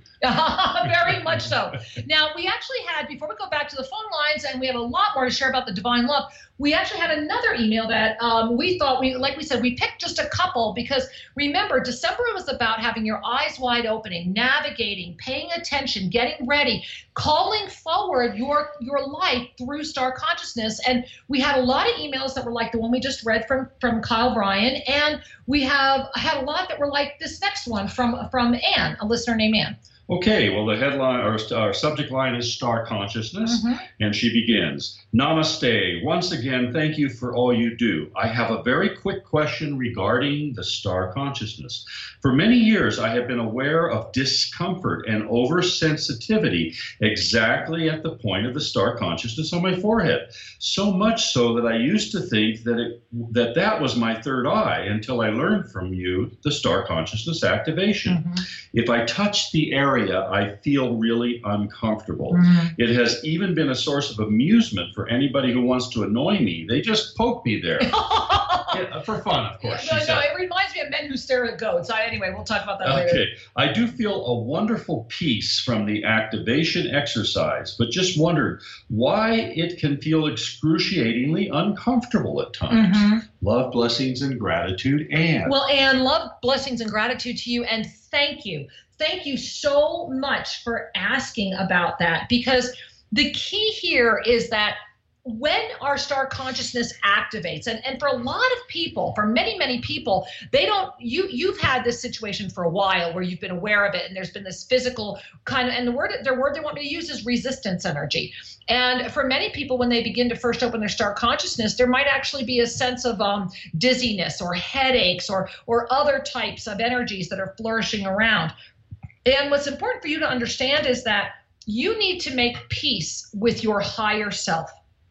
Speaker 2: Very much so. Now, we actually had, before we go back to the phone lines, and we have a lot more to share about the divine love, we actually had another email that um, we thought, we, like we said, we picked just a couple because remember, December was about having your eyes wide opening, navigating, paying attention, getting ready, calling forward your, your life through star consciousness. And we had a lot of emails that were like the one we just read from, from Kyle Bryan. And we have had a lot that were like this next one from, from Ann, a listener named Ann.
Speaker 8: Okay, well, the headline or our subject line is Star Consciousness, mm-hmm. and she begins, Namaste. Once again, thank you for all you do. I have a very quick question regarding the Star Consciousness. For many years, I have been aware of discomfort and oversensitivity exactly at the point of the Star Consciousness on my forehead. So much so that I used to think that it, that, that was my third eye until I learned from you the Star Consciousness activation. Mm-hmm. If I touch the area, I feel really uncomfortable. Mm-hmm. It has even been a source of amusement for anybody who wants to annoy me. They just poke me there. Yeah, for fun, of course.
Speaker 2: No, no, it reminds me of men who stare at goats. I, anyway, we'll talk about that
Speaker 8: okay.
Speaker 2: later.
Speaker 8: Okay. I do feel a wonderful peace from the activation exercise, but just wondered why it can feel excruciatingly uncomfortable at times.
Speaker 2: Mm-hmm.
Speaker 3: Love, blessings, and gratitude, Ann.
Speaker 2: Well, Ann, love, blessings, and gratitude to you, and thank you. Thank you so much for asking about that, because the key here is that when our star consciousness activates, and, and for a lot of people, for many, many people, they don't, you, you've had this situation for a while where you've been aware of it, and there's been this physical kind of, and the word, their word they want me to use is resistance energy. And for many people, when they begin to first open their star consciousness, there might actually be a sense of um, dizziness or headaches or, or other types of energies that are flourishing around. And what's important for you to understand is that you need to make peace with your higher self.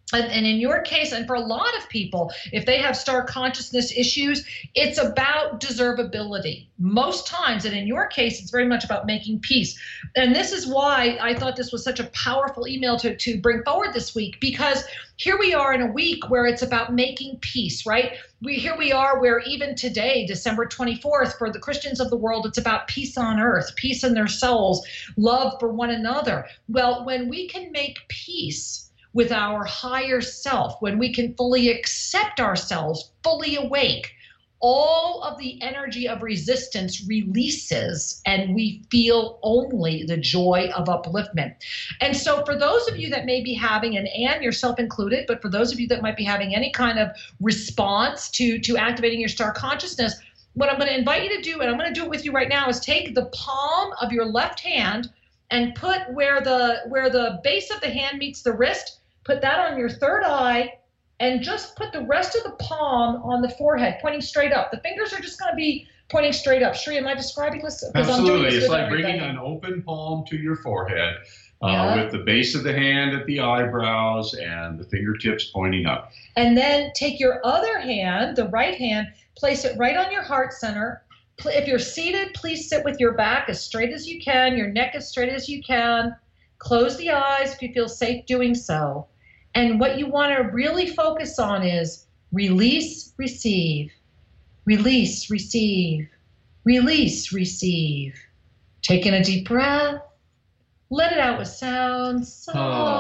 Speaker 2: And, and in your case, and for a lot of people, if they have star consciousness issues, it's about deservability most times. And in your case, it's very much about making peace. And this is why I thought this was such a powerful email to, to bring forward this week, because here we are in a week where it's about making peace, right? We here we are where even today, December twenty-fourth, for the Christians of the world, it's about peace on earth, peace in their souls, love for one another. Well, when we can make peace with our higher self, when we can fully accept ourselves, fully awake, all of the energy of resistance releases and we feel only the joy of upliftment. And so for those of you that may be having, and Anne, yourself included, but for those of you that might be having any kind of response to, to activating your star consciousness, what I'm going to invite you to do, and I'm going to do it with you right now, is take the palm of your left hand and put where the where the base of the hand meets the wrist, put that on your third eye, and just put the rest of the palm on the forehead, pointing straight up. The fingers are just going to be pointing straight up. Shri, am I describing this?
Speaker 3: Absolutely.
Speaker 2: I'm doing this
Speaker 3: it's like
Speaker 2: everybody.
Speaker 3: bringing an open palm to your forehead uh,
Speaker 2: Yeah.
Speaker 3: with the base of the hand at the eyebrows and the fingertips pointing up.
Speaker 2: And then take your other hand, the right hand, place it right on your heart center. Pl- If you're seated, please sit with your back as straight as you can, your neck as straight as you can. Close the eyes if you feel safe doing so. And what you want to really focus on is release, receive, release, receive, release, receive. Taking a deep breath, let it out with sound. So.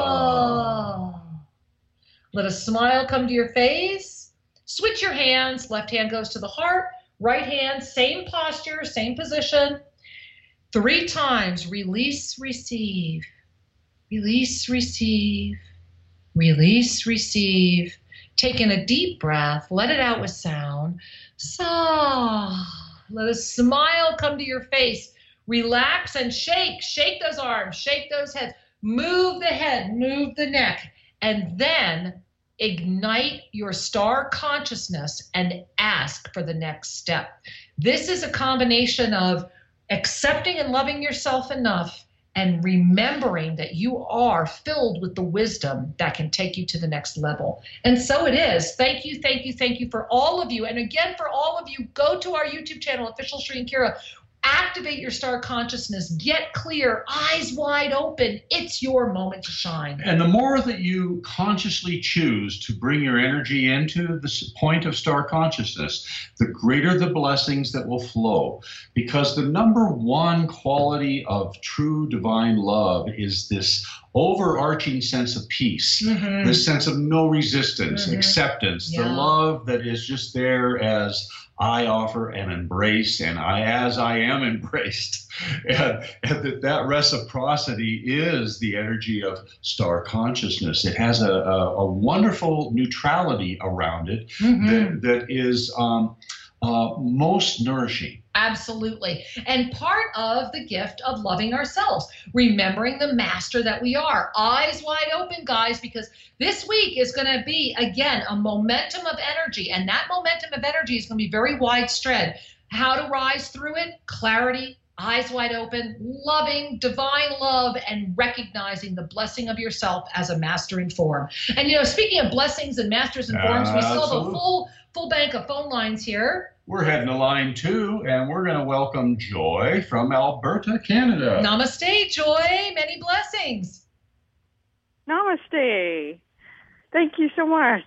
Speaker 3: Oh.
Speaker 2: Let a smile come to your face. Switch your hands. Left hand goes to the heart, right hand, same posture, same position. Three times, release, receive, release, receive. Release, receive. Take in a deep breath. Let it out with sound. So, let a smile come to your face. Relax and shake. Shake those arms. Shake those heads. Move the head. Move the neck. And then ignite your star consciousness and ask for the next step. This is a combination of accepting and loving yourself enough and remembering that you are filled with the wisdom that can take you to the next level. And so it is. Thank you, thank you, thank you for all of you. And again, for all of you, go to our YouTube channel, Official Shri and Kira. Activate your star consciousness. Get clear. Eyes wide open. It's your moment to shine.
Speaker 3: And the more that you consciously choose to bring your energy into the point of star consciousness, the greater the blessings that will flow. Because the number one quality of true divine love is this overarching sense of peace,
Speaker 2: Mm-hmm.
Speaker 3: this sense of no resistance,
Speaker 2: Mhm.
Speaker 3: acceptance, the
Speaker 2: Yeah.
Speaker 3: love that is just there as I offer and embrace, and I as I am embraced. And, and that, that reciprocity is the energy of star consciousness. It has a, a, a wonderful neutrality around it
Speaker 2: Mhm.
Speaker 3: that, that is um, uh, most nourishing.
Speaker 2: Absolutely. And part of the gift of loving ourselves, remembering the master that we are. Eyes wide open, guys, because this week is going to be, again, a momentum of energy. And that momentum of energy is going to be very widespread. How to rise through it? Clarity, eyes wide open, loving, divine love, and recognizing the blessing of yourself as a master in form. And, you know, speaking of blessings and masters in forms, we still have a
Speaker 3: Absolutely.
Speaker 2: full, full bank of phone lines here.
Speaker 3: We're heading to line two, and we're going to welcome Joy from Alberta, Canada.
Speaker 2: Namaste, Joy. Many blessings.
Speaker 6: Namaste. Thank you so much.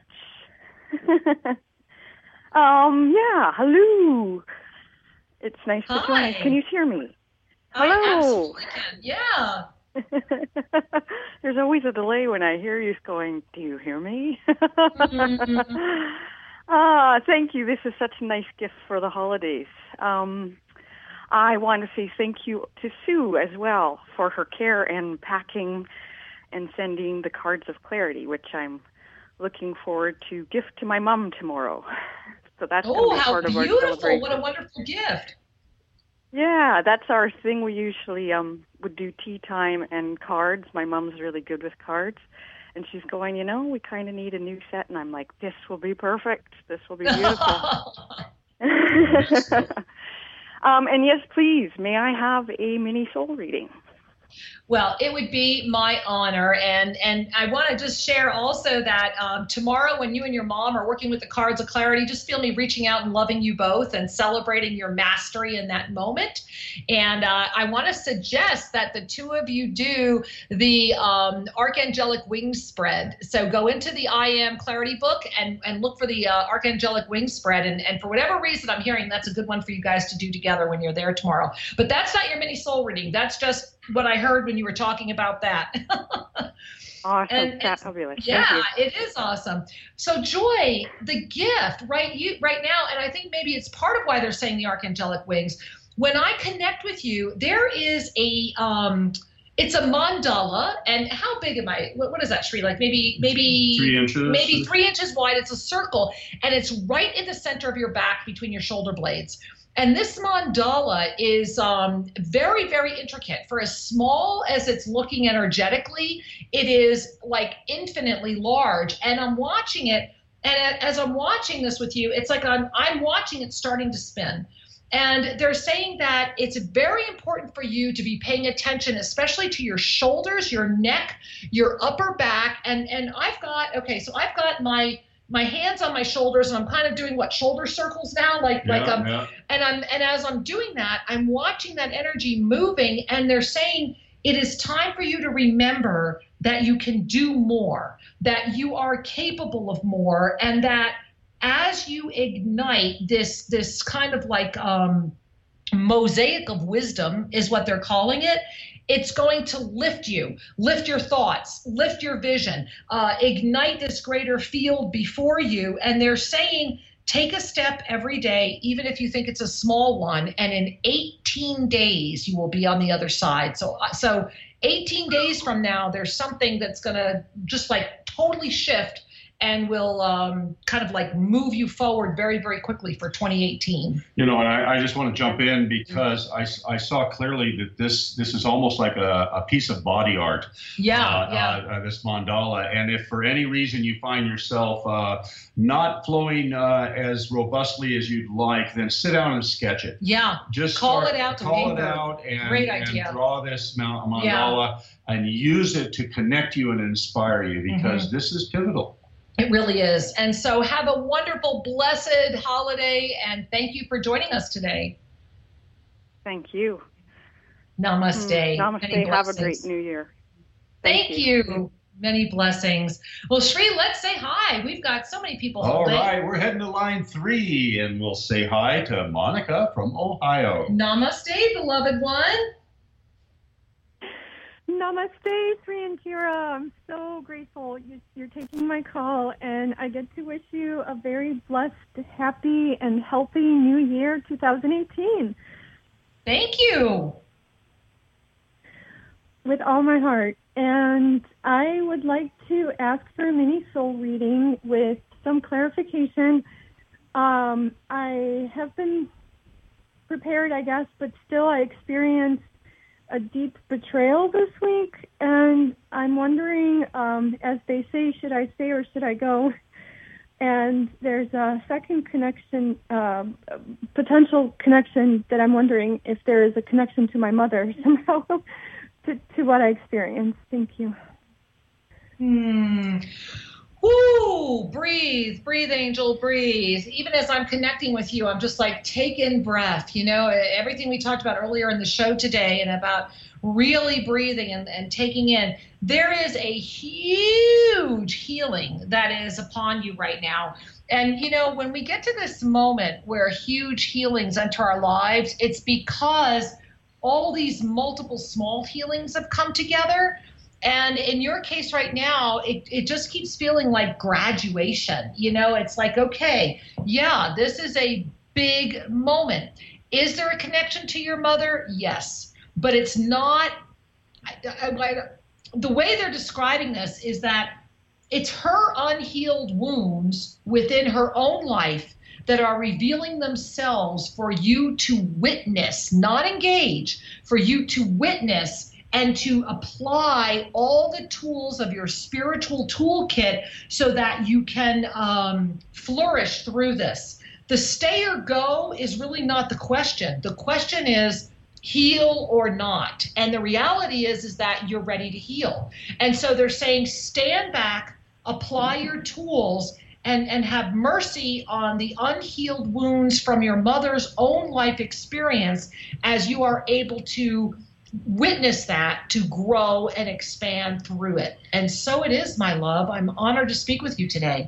Speaker 6: um, yeah, hello. It's nice to join.
Speaker 2: Hi.
Speaker 6: Can you hear me?
Speaker 2: I
Speaker 6: Hello.
Speaker 2: absolutely can. Yeah.
Speaker 6: There's always a delay when I hear you going, do you hear me?
Speaker 2: Mhm.
Speaker 6: Ah, thank you. This is such a nice gift for the holidays. Um, I want to say thank you to Sue as well for her care and packing and sending the cards of clarity, which I'm looking forward to gift to my mom tomorrow. So that's going
Speaker 2: Oh,
Speaker 6: to be
Speaker 2: how
Speaker 6: part of our
Speaker 2: beautiful.
Speaker 6: celebration.
Speaker 2: What a wonderful gift.
Speaker 6: Yeah, that's our thing. We usually um would do tea time and cards. My mom's really good with cards. And she's going, you know, we kind of need a new set. And I'm like, this will be perfect. This will be beautiful. um, and yes, please, may I have a mini soul reading?
Speaker 2: Well, it would be my honor. And and I want to just share also that um, tomorrow when you and your mom are working with the Cards of Clarity, just feel me reaching out and loving you both and celebrating your mastery in that moment. And uh, I want to suggest that the two of you do the um, Archangelic Wings Spread. So go into the I Am Clarity book and, and look for the uh, Archangelic Wings Spread. And, and for whatever reason, I'm hearing that's a good one for you guys to do together when you're there tomorrow. But that's not your mini soul reading. That's just what I heard when you were talking about that.
Speaker 9: Awesome.
Speaker 2: And,
Speaker 9: That's fabulous.
Speaker 2: Yeah, it is awesome. So Joy, the gift, right? You right now, and I think maybe it's part of why they're saying the Archangelic Wings. When I connect with you, there is a um it's a mandala, and how big am I? What, what is that, Shri? Like maybe maybe
Speaker 8: three inches.
Speaker 2: Maybe three inches wide. It's a circle, and it's right in the center of your back between your shoulder blades. And this mandala is um, very, very intricate. For as small as it's looking energetically, it is like infinitely large. And I'm watching it, and as I'm watching this with you, it's like I'm, I'm watching it starting to spin. And they're saying that it's very important for you to be paying attention, especially to your shoulders, your neck, your upper back. And, and I've got, okay, so I've got my my hands on my shoulders, and I'm kind of doing what, shoulder circles now, like
Speaker 8: Yeah,
Speaker 2: like um,
Speaker 8: yeah.
Speaker 2: and I'm and as I'm doing that, I'm watching that energy moving, and they're saying it is time for you to remember that you can do more, that you are capable of more, and that as you ignite this this kind of like um, mosaic of wisdom is what they're calling it. It's going to lift you, lift your thoughts, lift your vision, uh, ignite this greater field before you. And they're saying, take a step every day, even if you think it's a small one. And in eighteen days, you will be on the other side. So, so eighteen days from now, there's something that's going to just like totally shift and will um, kind of like move you forward very, very quickly for twenty eighteen.
Speaker 3: You know, and I, I just want to jump in because I, I saw clearly that this this is almost like a, a piece of body art.
Speaker 2: Yeah,
Speaker 3: uh,
Speaker 2: yeah.
Speaker 3: Uh, uh, this mandala. And if for any reason you find yourself uh, not flowing uh, as robustly as you'd like, then sit down and sketch it.
Speaker 2: Yeah.
Speaker 3: Just
Speaker 2: call
Speaker 3: start,
Speaker 2: it out to
Speaker 3: call it
Speaker 2: Ingrid.
Speaker 3: out and,
Speaker 2: Great
Speaker 3: and
Speaker 2: idea.
Speaker 3: draw this ma- mandala
Speaker 2: Yeah.
Speaker 3: and use it to connect you and inspire you, because
Speaker 2: Mm-hmm.
Speaker 3: this is pivotal.
Speaker 2: It really is. And so have a wonderful, blessed holiday, and thank you for joining us today.
Speaker 9: Thank you.
Speaker 2: Namaste.
Speaker 9: Mm, namaste.
Speaker 2: Many
Speaker 9: Have a
Speaker 2: blessings.
Speaker 9: great new year.
Speaker 2: Thank,
Speaker 9: Thank
Speaker 2: you.
Speaker 9: you.
Speaker 2: Many blessings. Well, Shri, let's say hi. We've got so many people
Speaker 3: All
Speaker 2: holding.
Speaker 3: right, we're heading to line three, and we'll say hi to Monica from Ohio.
Speaker 2: Namaste, beloved one.
Speaker 10: Namaste, Sri and Kira. I'm so grateful you, you're taking my call, and I get to wish you a very blessed, happy, and healthy new year, two thousand eighteen.
Speaker 2: Thank you.
Speaker 10: With all my heart. And I would like to ask for a mini soul reading with some clarification. Um, I have been prepared, I guess, but still I experienced a deep betrayal this week, and I'm wondering, um, as they say, should I stay or should I go? And there's a second connection, uh, potential connection that I'm wondering if there is a connection to my mother somehow to, to what I experienced. Thank you.
Speaker 2: Hmm. Woo! Breathe, breathe, angel, breathe. Even as I'm connecting with you, I'm just like, take in breath. You know, everything we talked about earlier in the show today and about really breathing and, and taking in. There is a huge healing that is upon you right now. And, you know, when we get to this moment where huge healings enter our lives, it's because all these multiple small healings have come together. And in your case right now, it, it just keeps feeling like graduation. You know, it's like, okay, yeah, this is a big moment. Is there a connection to your mother? Yes. But it's not, I, I, I, the way they're describing this is that it's her unhealed wounds within her own life that are revealing themselves for you to witness, not engage, for you to witness and to apply all the tools of your spiritual toolkit so that you can um, flourish through this. The stay or go is really not the question. The question is, heal or not. And the reality is, is that you're ready to heal. And so they're saying, stand back, apply your tools, and, and have mercy on the unhealed wounds from your mother's own life experience as you are able to witness that, to grow and expand through it. And so it is, my love. I'm honored to speak with you today.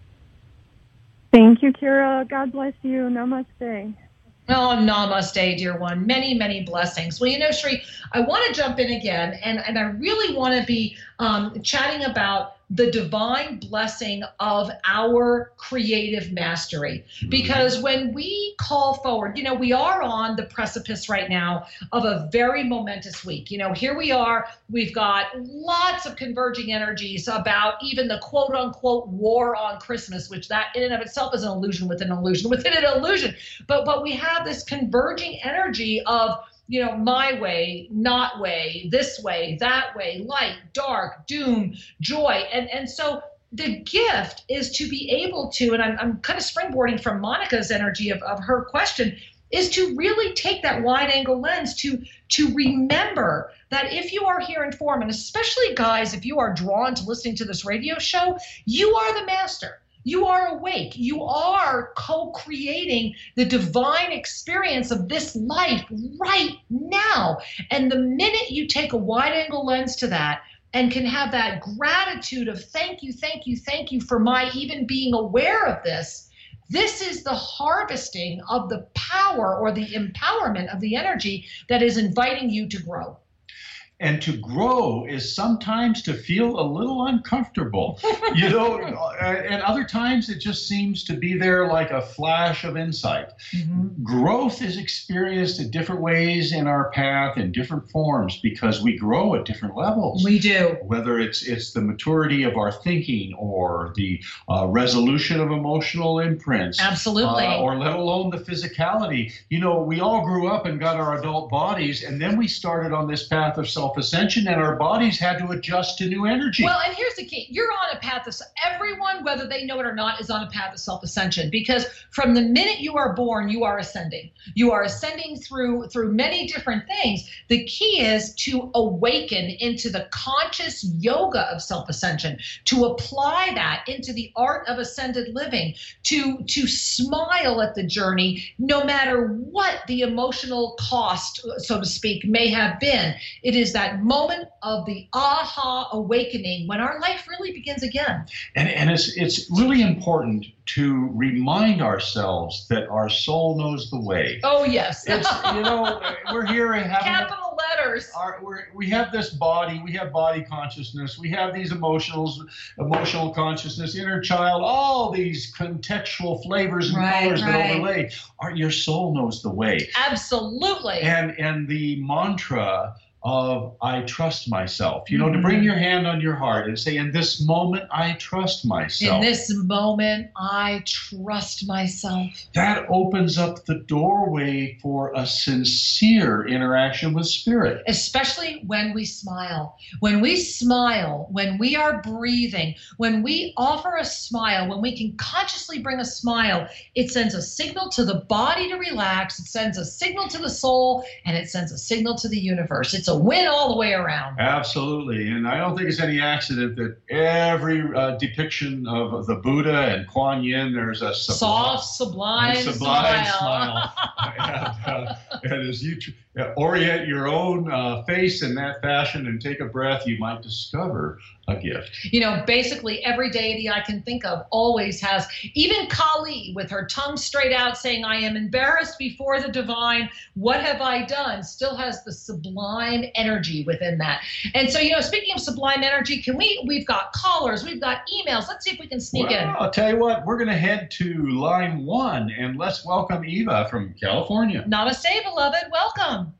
Speaker 10: Thank you, Kira. God bless you. Namaste.
Speaker 2: Oh, namaste, dear one. Many, many blessings. Well, you know, Sri, I want to jump in again, and, and I really want to be um, chatting about the divine blessing of our creative mastery. Because when we call forward, you know, we are on the precipice right now of a very momentous week. You know, here we are, we've got lots of converging energies about even the quote unquote war on Christmas, which that in and of itself is an illusion within an illusion within an illusion. But, but we have this converging energy of, you know, my way, not way, this way, that way, light, dark, doom, joy. And, and so the gift is to be able to, and I'm, I'm kind of springboarding from Monica's energy of, of her question, is to really take that wide angle lens to, to remember that if you are here in form, and especially guys, if you are drawn to listening to this radio show, you are the master. You are awake. You are co-creating the divine experience of this life right now. And the minute you take a wide-angle lens to that and can have that gratitude of thank you, thank you, thank you for my even being aware of this, this is the harvesting of the power or the empowerment of the energy that is inviting you to grow.
Speaker 3: And to grow is sometimes to feel a little uncomfortable, you know, and other times it just seems to be there like a flash of insight. Mm-hmm. Growth is experienced in different ways in our path in different forms because we grow at different levels.
Speaker 2: We do.
Speaker 3: Whether it's it's the maturity of our thinking or the uh, resolution of emotional imprints.
Speaker 2: Absolutely.
Speaker 3: Uh, or let alone the physicality. You know, we all grew up and got our adult bodies, and then we started on this path of self ascension, and our bodies had to adjust to new energy.
Speaker 2: Well, and here's the key. You're on a path of, everyone, whether they know it or not, is on a path of self-ascension, because from the minute you are born, you are ascending. You are ascending through through many different things. The key is to awaken into the conscious yoga of self-ascension, to apply that into the art of ascended living, to, to smile at the journey, no matter what the emotional cost, so to speak, may have been. It is that moment of the aha awakening when our life really begins again.
Speaker 3: And, and it's, it's really important to remind ourselves that our soul knows the way.
Speaker 2: Oh, yes.
Speaker 3: It's, you know, we're here having
Speaker 2: capital letters.
Speaker 3: Our, we're, we have this body, we have body consciousness, we have these emotionals, emotional consciousness, inner child, all these contextual flavors and
Speaker 2: right,
Speaker 3: colors
Speaker 2: right.
Speaker 3: that overlay. Our, your soul knows the way.
Speaker 2: Absolutely.
Speaker 3: And, and the mantra of I trust myself, you know, mm-hmm. to bring your hand on your heart and say, in this moment, I trust myself.
Speaker 2: In this moment, I trust myself.
Speaker 3: That opens up the doorway for a sincere interaction with spirit.
Speaker 2: Especially when we smile. When we smile, when we are breathing, when we offer a smile, when we can consciously bring a smile, it sends a signal to the body to relax, it sends a signal to the soul, and it sends a signal to the universe. It's a win all the way around.
Speaker 3: Absolutely. And I don't think it's any accident that every uh, depiction of the Buddha and Kuan Yin, there's a sublime,
Speaker 2: soft, sublime,
Speaker 3: sublime
Speaker 2: smile.
Speaker 3: smile. and, uh, and as you tr- orient your own uh, face in that fashion and take a breath, you might discover a gift.
Speaker 2: You know, basically every deity I can think of always has, even Kali with her tongue straight out saying, I am embarrassed before the divine, what have I done? Still has the sublime energy within that. And so, you know, speaking of sublime energy, can we, we've got callers, we've got emails. Let's see if we can sneak
Speaker 3: well,
Speaker 2: in.
Speaker 3: I'll tell you what, we're going to head to line one and let's welcome Eva from California.
Speaker 2: Namaste, beloved. Welcome.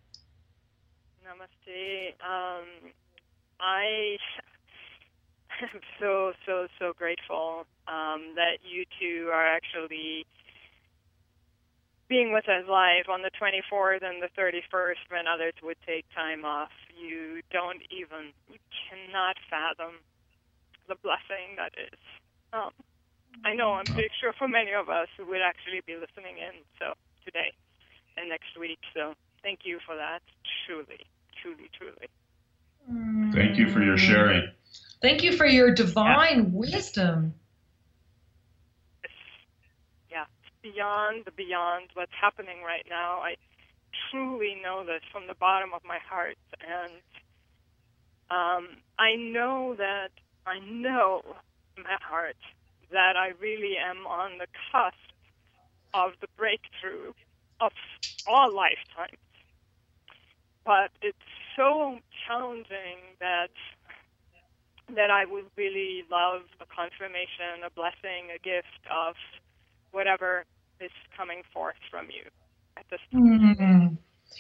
Speaker 11: Namaste. Um, I am so, so, so grateful um, that you two are actually being with us live on the twenty-fourth and the thirty-first when others would take time off. You don't even, you cannot fathom the blessing that is. Um, I know, I'm pretty sure for many of us who would actually be listening in so today and next week. So thank you for that. Truly, truly, truly.
Speaker 3: Thank you for your sharing.
Speaker 2: Thank you for your divine wisdom.
Speaker 11: Yeah, it's beyond the beyond what's happening right now. I truly know this from the bottom of my heart, and um, I know that I know in my heart that I really am on the cusp of the breakthrough of all lifetimes. But it's so challenging that that I would really love a confirmation, a blessing, a gift of whatever is coming forth from you at this time.
Speaker 2: Mm-hmm.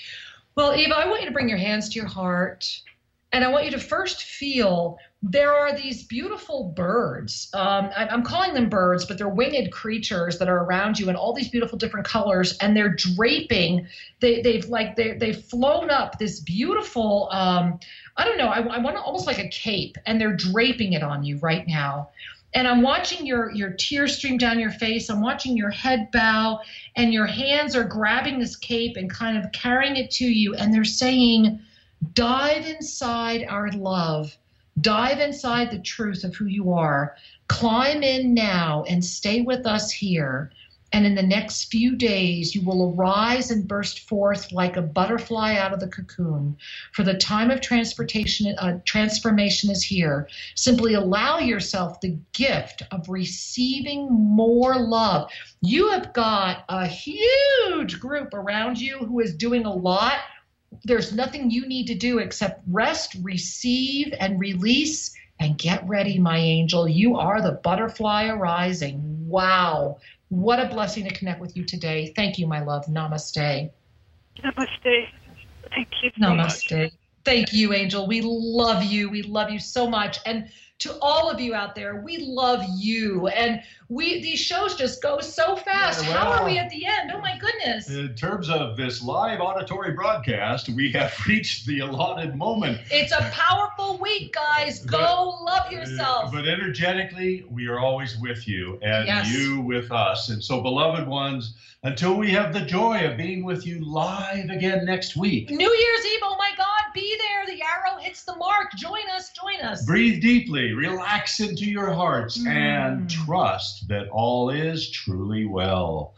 Speaker 2: Well, Eva, I want you to bring your hands to your heart, and I want you to first feel there are these beautiful birds. Um, I, I'm calling them birds, but they're winged creatures that are around you in all these beautiful different colors, and they're draping. They, they've like they they've flown up this beautiful. Um, I don't know. I, I want to almost like a cape, and they're draping it on you right now. And I'm watching your your tears stream down your face. I'm watching your head bow, and your hands are grabbing this cape and kind of carrying it to you. And they're saying, "Dive inside our love. Dive inside the truth of who you are. Climb in now and stay with us here. And in the next few days, you will arise and burst forth like a butterfly out of the cocoon. For the time of transportation, uh, transformation is here. Simply allow yourself the gift of receiving more love." You have got a huge group around you who is doing a lot. There's nothing you need to do except rest, receive, and release, and get ready, my angel. You are the butterfly arising. Wow. What a blessing to connect with you today. Thank you, my love. Namaste.
Speaker 11: Namaste. Thank you so
Speaker 2: Namaste.
Speaker 11: much.
Speaker 2: Thank you, Angel. We love you. We love you so much. And to all of you out there, we love you. And we these shows just go so fast.
Speaker 3: Yeah, well,
Speaker 2: How are we at the end? Oh, my goodness.
Speaker 3: In terms of this live auditory broadcast, we have reached the allotted moment.
Speaker 2: It's a powerful week, guys. Go
Speaker 3: But-
Speaker 2: love yourself.
Speaker 3: But energetically, we are always with you, and
Speaker 2: Yes.
Speaker 3: you with us. And so, beloved ones, until we have the joy of being with you live again next week,
Speaker 2: New Year's Eve, oh my God, be there. The arrow hits the mark. Join us, join us.
Speaker 3: breathe deeply, relax into your hearts,
Speaker 2: Mm.
Speaker 3: and trust that all is truly well.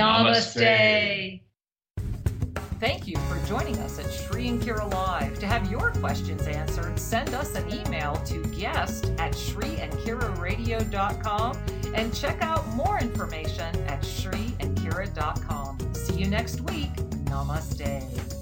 Speaker 2: Namaste.
Speaker 7: Thank you for joining us at Shri and Kira Live. To have your questions answered, send us an email to guest at shri and kira radio dot com and check out more information at shri and kira dot com. See you next week. Namaste.